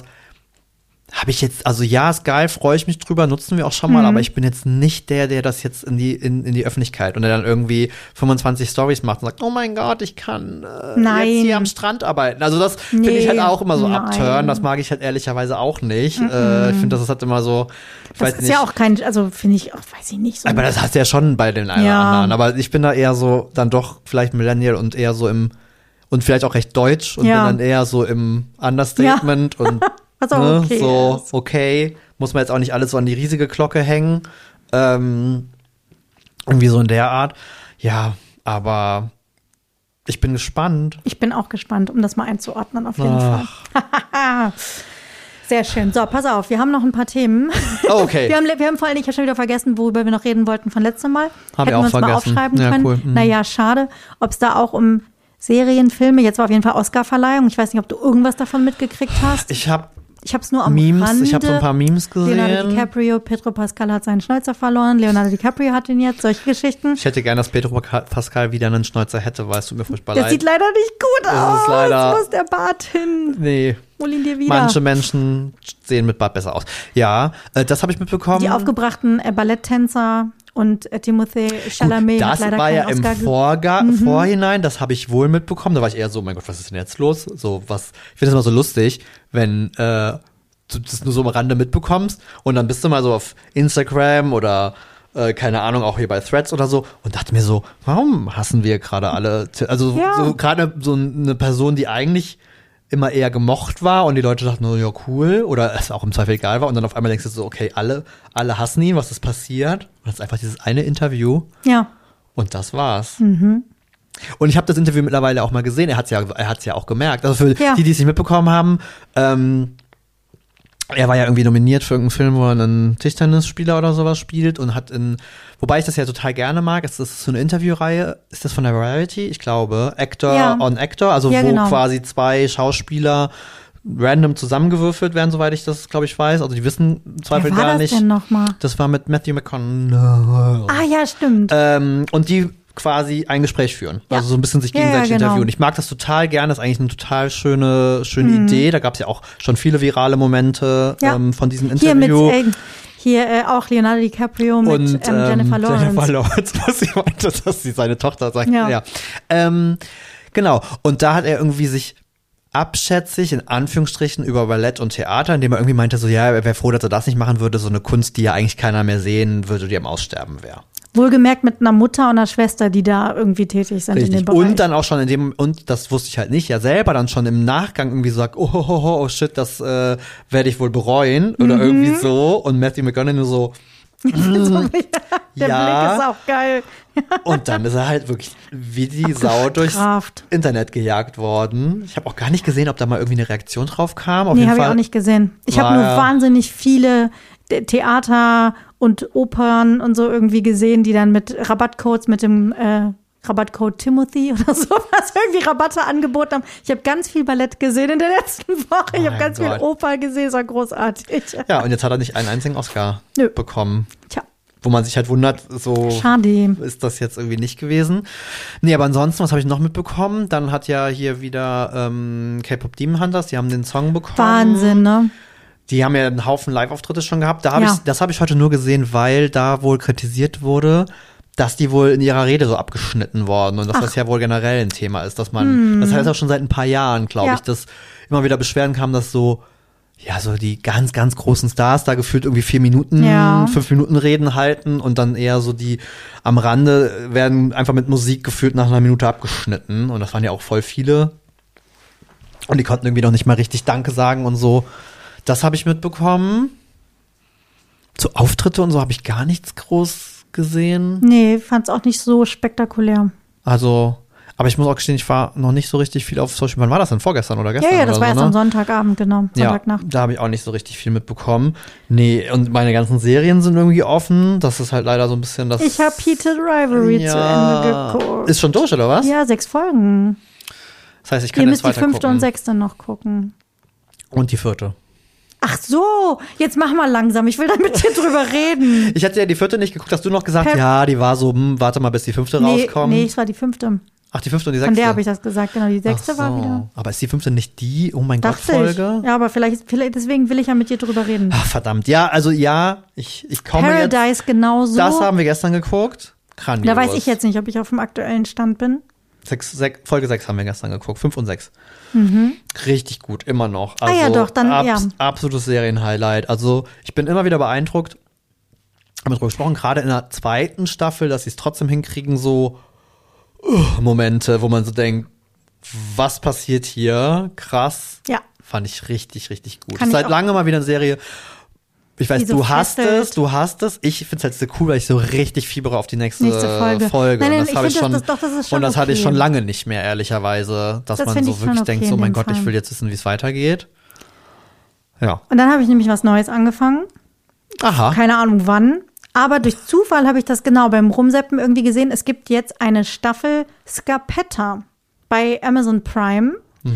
Habe ich jetzt, also ja, ist geil, freue ich mich drüber, nutzen wir auch schon mal, mhm. aber ich bin jetzt nicht der, der das jetzt in die in, in die Öffentlichkeit und der dann irgendwie fünfundzwanzig Stories macht und sagt, oh mein Gott, ich kann äh, jetzt hier am Strand arbeiten. Also das nee, finde ich halt auch immer so abturn, das mag ich halt ehrlicherweise auch nicht. Mhm. Äh, ich finde, das ist halt immer so, ich das weiß ist nicht. ja auch kein, also finde ich, auch, weiß ich nicht so. Aber das hast du ja schon bei den einen oder ja. anderen, aber ich bin da eher so, dann doch vielleicht Millennial und eher so im, und vielleicht auch recht deutsch und ja. bin dann eher so im Understatement ja. und Was auch ne, okay so, ist. okay, muss man jetzt auch nicht alles so an die riesige Glocke hängen. Ähm, irgendwie so in der Art. Ja, aber ich bin gespannt. Ich bin auch gespannt, um das mal einzuordnen, auf jeden Ach. Fall. Sehr schön. So, pass auf, wir haben noch ein paar Themen. Oh, okay. wir, haben, wir haben vor allem, ich habe schon wieder vergessen, worüber wir noch reden wollten von letztem Mal. Hab Hätten ich auch wir uns vergessen. mal aufschreiben ja, können. Cool. Mhm. Naja, schade. Ob es da auch um Serien, Filme, jetzt war auf jeden Fall Oscar-Verleihung. Ich weiß nicht, ob du irgendwas davon mitgekriegt hast. Ich habe Ich habe es nur am Memes, Rande. ich habe so ein paar Memes gesehen. Leonardo DiCaprio, Pedro Pascal hat seinen Schnäuzer verloren. Leonardo DiCaprio hat ihn jetzt. Solche Geschichten. Ich hätte gerne, dass Pedro Pascal wieder einen Schnäuzer hätte, weil es tut mir furchtbar leid. Das sieht leider nicht gut das aus. Ist leider, Jetzt muss der Bart hin. Nee. Hol ihn dir wieder. Manche Menschen sehen mit Bart besser aus. Ja, äh, das habe ich mitbekommen. Die aufgebrachten äh, Balletttänzer und äh, Timothée Chalamet Gut, hat leider das war ja keinen Oscar im Vorga- mhm. Vorhinein, das habe ich wohl mitbekommen. Da war ich eher so, mein Gott, was ist denn jetzt los? So was. Ich finde das immer so lustig, wenn äh, du das nur so am Rande mitbekommst und dann bist du mal so auf Instagram oder äh, keine Ahnung, auch hier bei Threads oder so und dachte mir so, warum hassen wir gerade alle? Also ja. so gerade so eine Person, die eigentlich immer eher gemocht war und die Leute dachten, oh, ja, cool, oder es auch im Zweifel egal war und dann auf einmal denkst du so, okay, alle, alle hassen ihn, was ist passiert? Und das ist einfach dieses eine Interview. Ja. Und das war's. Mhm. Und ich habe das Interview mittlerweile auch mal gesehen, er hat's ja, er hat's ja auch gemerkt. Also für ja. die, die es nicht mitbekommen haben, ähm, er war ja irgendwie nominiert für irgendeinen Film, wo er einen Tischtennisspieler oder sowas spielt und hat in, wobei ich das ja total gerne mag, es ist so eine Interviewreihe, ist das von der Variety? Ich glaube, Actor ja. on Actor, also ja, wo genau. quasi zwei Schauspieler random zusammengewürfelt werden, soweit ich das, glaube ich, weiß. Also die wissen im Zweifel Wer war gar das nicht. Denn noch mal? Das war mit Matthew McConaughey. Ah ja, stimmt. Ähm, und die quasi ein Gespräch führen. Ja. Also so ein bisschen sich gegenseitig ja, ja, genau. interviewen. Ich mag das total gerne. Das ist eigentlich eine total schöne, schöne mhm. Idee. Da gab es ja auch schon viele virale Momente ja. ähm, von diesem Interview. Hier, mit, äh, hier äh, auch Leonardo DiCaprio mit und, ähm, Jennifer Lawrence. Jennifer Lawrence, was sie meinte, dass sie seine Tochter sagt. Ja. ja. Ähm, genau. Und da hat er irgendwie sich abschätzig, in Anführungsstrichen, über Ballett und Theater, indem er irgendwie meinte, so, ja, er wäre froh, dass er das nicht machen würde, so eine Kunst, die ja eigentlich keiner mehr sehen würde, die am Aussterben wäre. Wohlgemerkt mit einer Mutter und einer Schwester, die da irgendwie tätig sind. Richtig. In dem Bereich. Und dann auch schon in dem, und das wusste ich halt nicht, ja selber dann schon im Nachgang irgendwie sagt, oh, oh, oh, oh shit, das äh, werde ich wohl bereuen oder mhm. irgendwie so. Und Matthew McConaughey nur so, mm, der ja. Blick ist auch geil. Und dann ist er halt wirklich wie die Sau durchs Internet gejagt worden. Ich habe auch gar nicht gesehen, ob da mal irgendwie eine Reaktion drauf kam. Auf nee, jeden habe ich Fall auch nicht gesehen. Ich habe nur wahnsinnig viele Theater und Opern und so irgendwie gesehen, die dann mit Rabattcodes, mit dem äh, Rabattcode Timothy oder sowas irgendwie Rabatte angeboten haben. Ich habe ganz viel Ballett gesehen in der letzten Woche. Ich habe ganz Gott. viel Oper gesehen, das war großartig. Ja, und jetzt hat er nicht einen einzigen Oscar Nö. bekommen. Tja. Wo man sich halt wundert, so Schade. Ist das jetzt irgendwie nicht gewesen. Nee, aber ansonsten, was habe ich noch mitbekommen? Dann hat ja hier wieder ähm, K-Pop Demon Hunters, die haben den Song bekommen. Wahnsinn, ne? Die haben ja einen Haufen Live-Auftritte schon gehabt. Da hab ja. ich, das habe ich heute nur gesehen, weil da wohl kritisiert wurde, dass die wohl in ihrer Rede so abgeschnitten worden und dass Ach. das ja wohl generell ein Thema ist, dass man, hm. das heißt auch schon seit ein paar Jahren, glaube ja. ich, dass immer wieder Beschwerden kamen, dass so ja, so die ganz, ganz großen Stars da gefühlt irgendwie vier Minuten, ja. fünf Minuten Reden halten und dann eher so die am Rande werden einfach mit Musik gefühlt nach einer Minute abgeschnitten. Und das waren ja auch voll viele. Und die konnten irgendwie noch nicht mal richtig Danke sagen und so. Das habe ich mitbekommen. Zu Auftritte und so habe ich gar nichts groß gesehen. Nee, fand's auch nicht so spektakulär. Also, aber ich muss auch gestehen, ich war noch nicht so richtig viel auf Social. Wann war das denn? Vorgestern oder gestern? Ja, ja, das oder war so, erst ne? am Sonntagabend, genau. Sonntagnacht. Ja, da habe ich auch nicht so richtig viel mitbekommen. Nee, und meine ganzen Serien sind irgendwie offen. Das ist halt leider so ein bisschen das. Ich habe Heated Rivalry ja. zu Ende geguckt. Ist schon durch, oder was? Ja, sechs Folgen. Das heißt, ich kann Ihr jetzt müsst die weiter fünfte gucken. und sechste noch gucken. Und die vierte. Ach so, jetzt mach mal langsam. Ich will da mit dir drüber reden. Ich hatte ja die vierte nicht geguckt. Hast du noch gesagt, Per- ja, die war so, hm, warte mal, bis die fünfte Nee, rauskommt. nee, es war die fünfte. Ach, die fünfte und die Von sechste. der habe ich das gesagt, genau. Die Ach sechste so. war wieder. Aber ist die fünfte nicht die, oh mein Gott, Dachte ich. Folge? Ja, aber vielleicht, vielleicht, deswegen will ich ja mit dir drüber reden. Ach, verdammt. Ja, also ja, ich, ich komme Paradise jetzt. genauso. Das haben wir gestern geguckt. Grandios. Da weiß ich jetzt nicht, ob ich auf dem aktuellen Stand bin. Sechs, sechs, Folge sechs haben wir gestern geguckt. Fünf und sechs. Richtig gut, immer noch. Also, Ah ja, doch, dann, ja. Absolutes Serienhighlight. Also ich bin immer wieder beeindruckt. Haben wir darüber gesprochen, gerade in der zweiten Staffel, dass sie es trotzdem hinkriegen, so uh, Momente, wo man so denkt, was passiert hier? Krass. Ja. Fand ich richtig, richtig gut. Kann Ist ich seit auch. lange mal wieder eine Serie. Ich weiß, Die so du hast fesselt. es, du hast es. Ich finde es halt so cool, weil ich so richtig fiebere auf die nächste, Nächste Folge. Folge. Nein, nein, und das ich habe ich finde, schon, das- das- doch, das ist schon und das hatte ich okay. schon lange nicht mehr, ehrlicherweise, dass Das man finde so ich schon wirklich okay denkt, in so mein dem Gott, ich Fall. will jetzt wissen, wie es weitergeht. Ja. Und dann habe ich nämlich was Neues angefangen. Aha. Keine Ahnung wann. Aber durch Zufall habe ich das genau beim Rumseppen irgendwie gesehen. Es gibt jetzt eine Staffel Scarpetta bei Amazon Prime.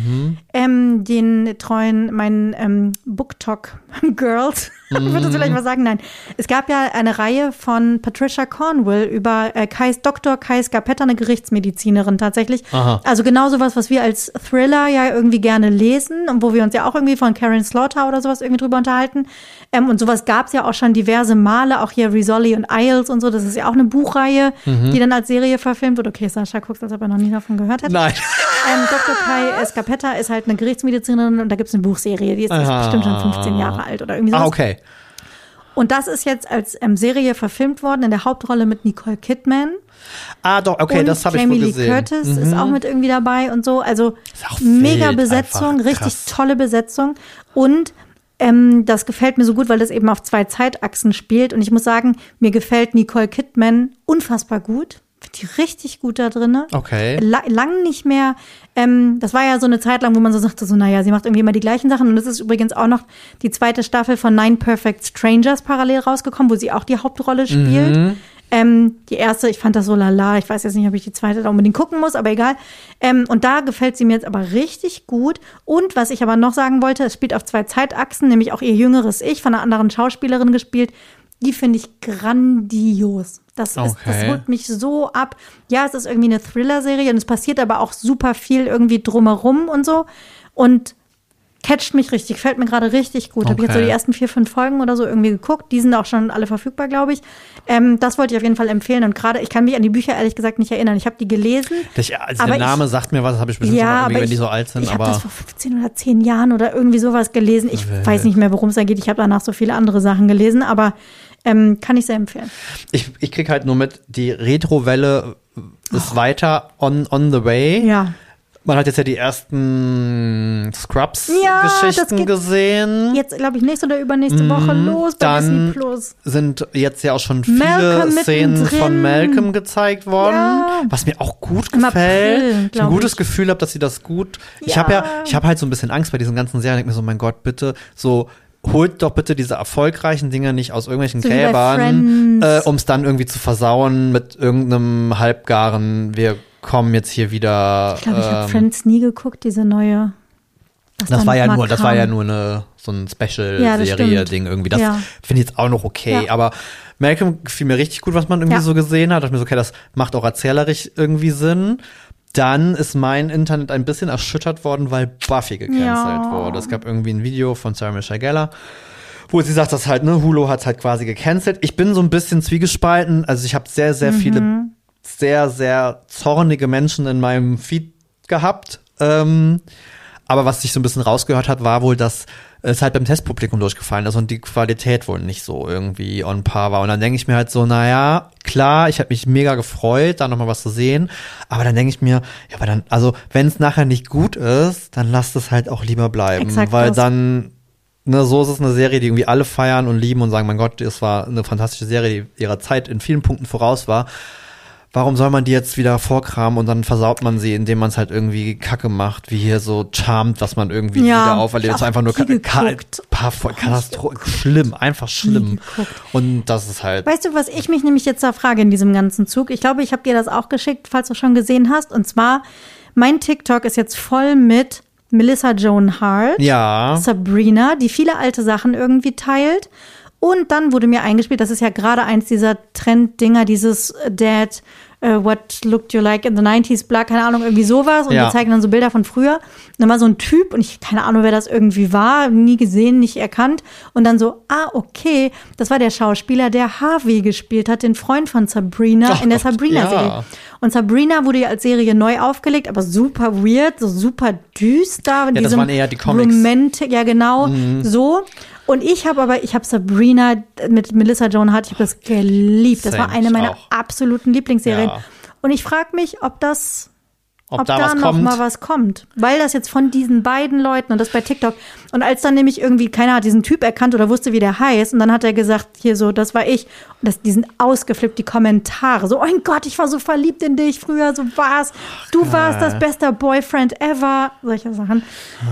Ähm, den treuen, meinen ähm, BookTok-Girls, würde das vielleicht mal sagen, nein. Es gab ja eine Reihe von Patricia Cornwell über äh, Kais, Doktor Kai Scarpetta, eine Gerichtsmedizinerin tatsächlich. Aha. Also genau sowas, was wir als Thriller ja irgendwie gerne lesen und wo wir uns ja auch irgendwie von Karen Slaughter oder sowas irgendwie drüber unterhalten. Ähm, und sowas gab es ja auch schon diverse Male, auch hier Rizzoli und Isles und so. Das ist ja auch eine Buchreihe, die dann als Serie verfilmt wird. Okay, Sascha guckt, als ob er noch nie davon gehört hätte. Nein. Ähm, Doktor Kai Scarpetta ist halt eine Gerichtsmedizinerin und da gibt es eine Buchserie, die ist, ist Aha. bestimmt schon fünfzehn Jahre alt oder irgendwie sowas. Ah, okay. Und das ist jetzt als ähm, Serie verfilmt worden, in der Hauptrolle mit Nicole Kidman. Ah, doch, okay, und das habe ich Jamie wohl Lee gesehen. Curtis ist auch mit irgendwie dabei und so. Also Ist auch mega wild Besetzung, einfach, richtig krass. tolle Besetzung. Und ähm, das gefällt mir so gut, weil das eben auf zwei Zeitachsen spielt. Und ich muss sagen, mir gefällt Nicole Kidman unfassbar gut. Finde die richtig gut da drin. Okay. La lang nicht mehr. Ähm, das war ja so eine Zeit lang, wo man so sagte, so, naja, sie macht irgendwie immer die gleichen Sachen. Und es ist übrigens auch noch die zweite Staffel von Nine Perfect Strangers parallel rausgekommen, wo sie auch die Hauptrolle spielt. Mhm. Ähm, die erste, ich fand das so lala. Ich weiß jetzt nicht, ob ich die zweite da unbedingt gucken muss, aber egal. Ähm, und da gefällt sie mir jetzt aber richtig gut. Und was ich aber noch sagen wollte, es spielt auf zwei Zeitachsen, nämlich auch ihr jüngeres Ich, von einer anderen Schauspielerin gespielt. Die finde ich grandios. Das, ist, das Okay. holt mich so ab. Ja, es ist irgendwie eine Thriller-Serie und es passiert aber auch super viel irgendwie drumherum und so. Und catcht mich richtig, fällt mir gerade richtig gut. Habe ich jetzt so Okay. die ersten vier, fünf Folgen oder so irgendwie geguckt. Die sind auch schon alle verfügbar, glaube ich. Ähm, das wollte ich auf jeden Fall empfehlen. Und gerade, ich kann mich an die Bücher ehrlich gesagt nicht erinnern. Ich habe die gelesen. Ich, also Aber der Name ich- sagt mir was, das habe ich bestimmt Ja, schon mal irgendwie, aber wenn die ich- so alt sind. Ich habe Aber das vor fünfzehn oder zehn Jahren oder irgendwie sowas gelesen. Ich Wild. weiß nicht mehr, worum es da geht. Ich habe danach so viele andere Sachen gelesen, aber ähm, kann ich sehr empfehlen. ich, ich krieg halt nur mit, die Retro-Welle ist weiter on, on the way. Oh. Ja. Man hat jetzt ja die ersten Ja, das Scrubs-Geschichten geht gesehen. Jetzt, glaube ich, nächste oder übernächste Woche los bei Dann Disney Plus. sind jetzt ja auch schon viele Malcolm Szenen mittendrin. von Malcolm gezeigt worden, Ja. was mir auch gut Im gefällt. April, ich ein glaub gutes ich. Gefühl habe, dass sie das gut. Ich Ja. habe ja, ich habe halt so ein bisschen Angst bei diesen ganzen Serien. Ich denke mir so, mein Gott, bitte so. Holt doch bitte diese erfolgreichen Dinger nicht aus irgendwelchen So wie bei Gräbern, Friends. äh, um es dann irgendwie zu versauen mit irgendeinem halbgaren, wir kommen jetzt hier wieder. Ich glaube, ich habe ähm, Friends nie geguckt, diese neue. was Das da war ja noch mal nur, das kam. war ja nur eine, so ein Ja, das Special-Serie-Ding stimmt. irgendwie. Das Ja. finde ich jetzt auch noch okay. Ja. Aber Malcolm gefiel mir richtig gut, was man irgendwie Ja. so gesehen hat. Da dachte ich mir so, okay, das macht auch erzählerisch irgendwie Sinn. Dann ist mein Internet ein bisschen erschüttert worden, weil Buffy gecancelt Ja. wurde. Es gab irgendwie ein Video von Sarah Michelle Gellar, wo sie sagt, dass halt, ne, Hulu hat halt quasi gecancelt. Ich bin so ein bisschen zwiegespalten. Also ich habe sehr, sehr viele sehr, sehr zornige Menschen in meinem Feed gehabt. Ähm, aber was sich so ein bisschen rausgehört hat, war wohl, dass es halt beim Testpublikum durchgefallen ist und die Qualität wohl nicht so irgendwie on par war. Und dann denke ich mir halt so, naja, klar, ich habe mich mega gefreut, da nochmal was zu sehen, aber dann denke ich mir, ja, aber dann, also wenn es nachher nicht gut ist, dann lasst es halt auch lieber bleiben, Exakt weil das. dann, ne, so ist es eine Serie, die irgendwie alle feiern und lieben und sagen, mein Gott, es war eine fantastische Serie, die ihrer Zeit in vielen Punkten voraus war. Warum soll man die jetzt wieder vorkramen und dann versaut man sie, indem man es halt irgendwie Kacke macht, wie hier so Charmed, was man irgendwie Ja, wieder auferlebt. Das ist einfach nur nie ka- geguckt. ka- ka- Katastrophe, schlimm, einfach schlimm. Und das ist halt. Weißt du, was ich mich nämlich jetzt da frage in diesem ganzen Zug? Ich glaube, ich habe dir das auch geschickt, falls du schon gesehen hast. Und zwar, mein TikTok ist jetzt voll mit Melissa Joan Hart, Ja. Sabrina, die viele alte Sachen irgendwie teilt. Und dann wurde mir eingespielt, das ist ja gerade eins dieser Trenddinger, dieses Dad, uh, what looked you like in the nineties, bla, keine Ahnung, irgendwie sowas. Und Ja. die zeigen dann so Bilder von früher. Und dann war so ein Typ, und ich, keine Ahnung, wer das irgendwie war, nie gesehen, nicht erkannt. Und dann so, ah, okay, das war der Schauspieler, der Harvey gespielt hat, den Freund von Sabrina Ach in der Gott, Sabrina-Serie. ja. Und Sabrina wurde ja als Serie neu aufgelegt, aber super weird, so super düster. Ja, das waren eher die Comics. Romantic, ja genau, Mhm. so. Und ich habe aber, ich habe Sabrina mit Melissa Joan Hart, ich habe das geliebt. Das Same, war eine ich meiner auch. absoluten Lieblingsserien. Ja. Und ich frage mich, ob das, Ob ob, da da, was noch kommt? mal was kommt. Weil das jetzt von diesen beiden Leuten, und das bei TikTok, und als dann nämlich irgendwie keiner hat diesen Typ erkannt oder wusste, wie der heißt, und dann hat er gesagt, hier so, das war ich. Und das, die sind ausgeflippt, die Kommentare. So, oh mein Gott, ich war so verliebt in dich früher, so war's. Du geil. warst das beste Boyfriend ever. Solche Sachen.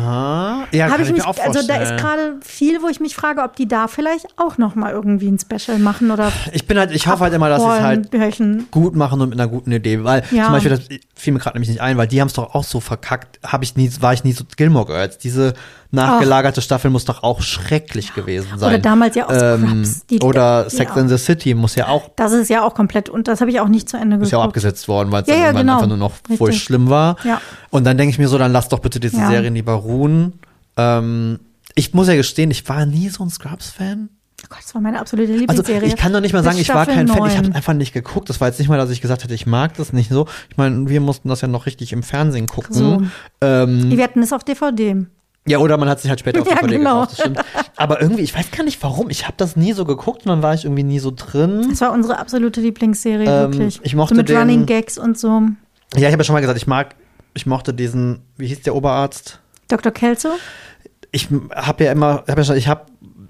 Ah, ja, Habe kann ich ich mich, mir auch also da vorstellen. ist gerade viel, wo ich mich frage, ob die da vielleicht auch noch mal irgendwie ein Special machen oder Ich bin halt, ich hoffe halt immer, dass sie es halt Rollenbärchen. gut machen und mit einer guten Idee, weil Ja. zum Beispiel, das fiel mir gerade nämlich nicht ein, weil die haben es doch auch so verkackt, habe ich nie, war ich nie so Gilmore Girls. Diese nachgelagerte Staffel muss doch auch schrecklich gewesen sein. Oder damals ja auch ähm, Scrubs. Die, Oder Sex ja. in the City muss ja auch, Das ist ja auch komplett, und das habe ich auch nicht zu Ende geguckt. ist ja auch abgesetzt worden, weil es Ja, dann ja, irgendwann genau. einfach nur noch wohl Richtig. schlimm war. Ja. Und dann denke ich mir so, dann lass doch bitte diese Ja. Serien lieber ruhen. Ähm, ich muss ja gestehen, ich war nie so ein Scrubs-Fan. Oh Gott, das war meine absolute Also Lieblingsserie. ich kann doch nicht mal Bis sagen, ich war Staffel kein Fan, ich habe neun. einfach nicht geguckt. Das war jetzt nicht mal, dass ich gesagt hätte, ich mag das nicht so. Ich meine, wir mussten das ja noch richtig im Fernsehen gucken. So. Ähm, Wir hatten es auf D V D. ja, oder man hat sich halt später auf Ja, D V D genau. gekauft, das stimmt. Aber irgendwie, ich weiß gar nicht warum, ich habe das nie so geguckt und dann war ich irgendwie nie so drin. Das war unsere absolute Lieblingsserie, Ähm, wirklich. ich mochte so mit den- Running Gags und so. Ja, ich habe ja schon mal gesagt, ich mag, ich mochte diesen, wie hieß der Oberarzt? Doktor Kelso? Ich habe ja immer, hab ja schon, ich habe,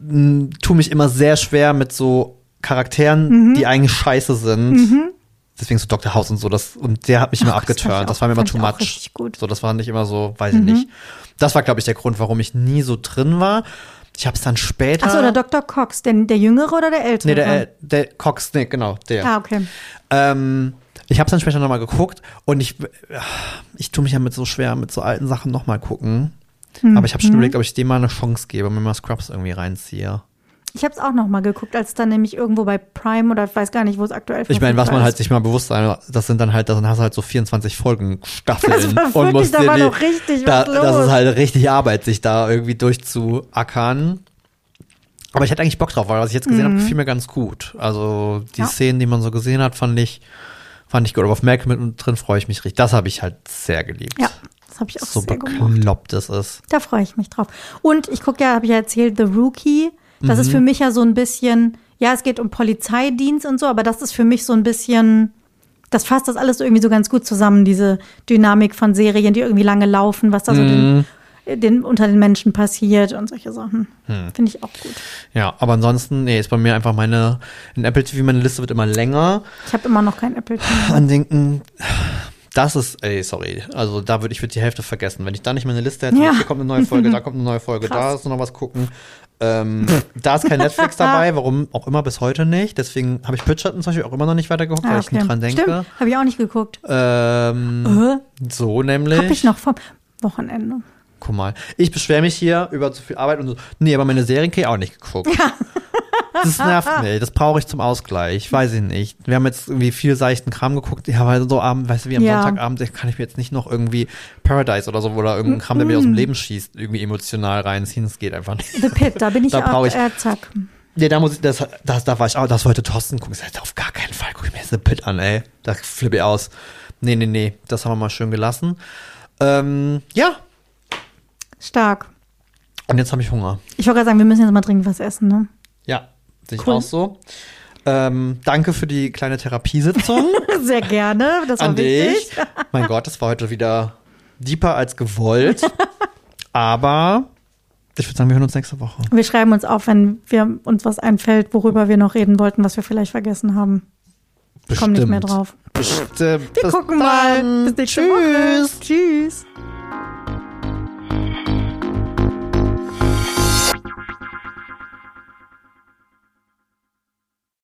tu mich immer sehr schwer mit so Charakteren, Mhm. die eigentlich scheiße sind. Deswegen so Doktor House und so, das, und der hat mich immer Ach, das fand ich abgeturnt. auch- Das war mir immer fand too ich auch much. richtig gut. So, das war nicht immer so, weiß ich nicht. Das war, glaube ich, der Grund, warum ich nie so drin war. Ich habe es dann später. Achso, oder Doktor Cox, der, der Jüngere oder der Ältere? Nee, der, der Cox, nee, genau, der. Ah, okay. Ähm, ich habe es dann später nochmal geguckt und ich, ich tue mich ja mit so schwer, mit so alten Sachen nochmal gucken. Aber ich habe schon überlegt, ob ich dem mal eine Chance gebe und mir mal Scrubs irgendwie reinziehe. Ich habe es auch noch mal geguckt, als dann nämlich irgendwo bei Prime oder ich weiß gar nicht, wo es aktuell Ich meine, was verfügbar man halt ist. sich mal bewusst sein, das sind dann halt, das hast du halt so vierundzwanzig Folgen Staffeln. Das war und wirklich, musst da dir war die, doch richtig da, was los. Das ist halt richtig Arbeit, sich da irgendwie durchzuackern. Aber ich hätte eigentlich Bock drauf, weil was ich jetzt gesehen habe, gefiel mir ganz gut. Also die Ja. Szenen, die man so gesehen hat, fand ich, fand ich gut. Aber auf Malcolm mit drin freue ich mich richtig. Das habe ich halt sehr geliebt. Ja, das habe ich auch So sehr gemocht. bekloppt es ist. Da freue ich mich drauf. Und ich gucke ja, habe ich ja erzählt, The Rookie. Das Mhm. ist für mich ja so ein bisschen, ja, es geht um Polizeidienst und so, aber das ist für mich so ein bisschen, das fasst das alles so irgendwie so ganz gut zusammen, diese Dynamik von Serien, die irgendwie lange laufen, was da so Mhm. den, den, unter den Menschen passiert und solche Sachen. Hm. Finde ich auch gut. Ja, aber ansonsten, nee, ist bei mir einfach meine, in Apple T V, meine Liste wird immer länger. Ich habe immer noch kein Apple T V. An denken, das ist, ey, sorry, also da würde ich würd die Hälfte vergessen. Wenn ich da nicht meine Liste hätte, Ja. hier kommt eine neue Folge, da kommt eine neue Folge, da Krass. ist noch was gucken. Ähm, da ist kein Netflix dabei, warum auch immer bis heute nicht. Deswegen habe ich Bridgerton zum Beispiel auch immer noch nicht weitergeguckt, Ah, weil ich nie dran denke. Stimmt, habe ich auch nicht geguckt. Ähm, so nämlich. Habe ich noch vom Wochenende. Guck mal, ich beschwere mich hier über zu viel Arbeit und so. Nee, aber meine Serien kriege ich auch nicht geguckt. Das nervt mich. Das brauche ich zum Ausgleich. Weiß ich nicht. Wir haben jetzt irgendwie viel seichten Kram geguckt. Ja, weil so abend, weißt du, wie am Ja. Sonntagabend, kann ich mir jetzt nicht noch irgendwie Paradise oder so oder irgendeinen Kram, der mir aus dem Leben schießt, irgendwie emotional reinziehen. Das geht einfach nicht. The Pit, da bin ich Da auch, brauche ich- äh, zack. Nee, da muss ich, das, das, da war ich auch, das wollte Thorsten gucken. Ich sagte, auf gar keinen Fall gucke ich mir jetzt The Pit an, ey. Da flippe ich aus. Nee, nee, nee. Das haben wir mal schön gelassen. Ähm, ja. Stark. Und jetzt habe ich Hunger. Ich wollte gerade sagen, wir müssen jetzt mal dringend was essen, ne? Ja, sehe ich Cool. auch so. Ähm, danke für die kleine Therapiesitzung. Sehr gerne, das war An wichtig. dich. Mein Gott, das war heute wieder deeper als gewollt. Aber ich würde sagen, wir hören uns nächste Woche. Wir schreiben uns auf, wenn wir uns was einfällt, worüber wir noch reden wollten, was wir vielleicht vergessen haben. Ich komme nicht mehr drauf. Bestimmt. Wir Bis gucken dann. mal. Bis nächste Woche. Tschüss. Tschüss.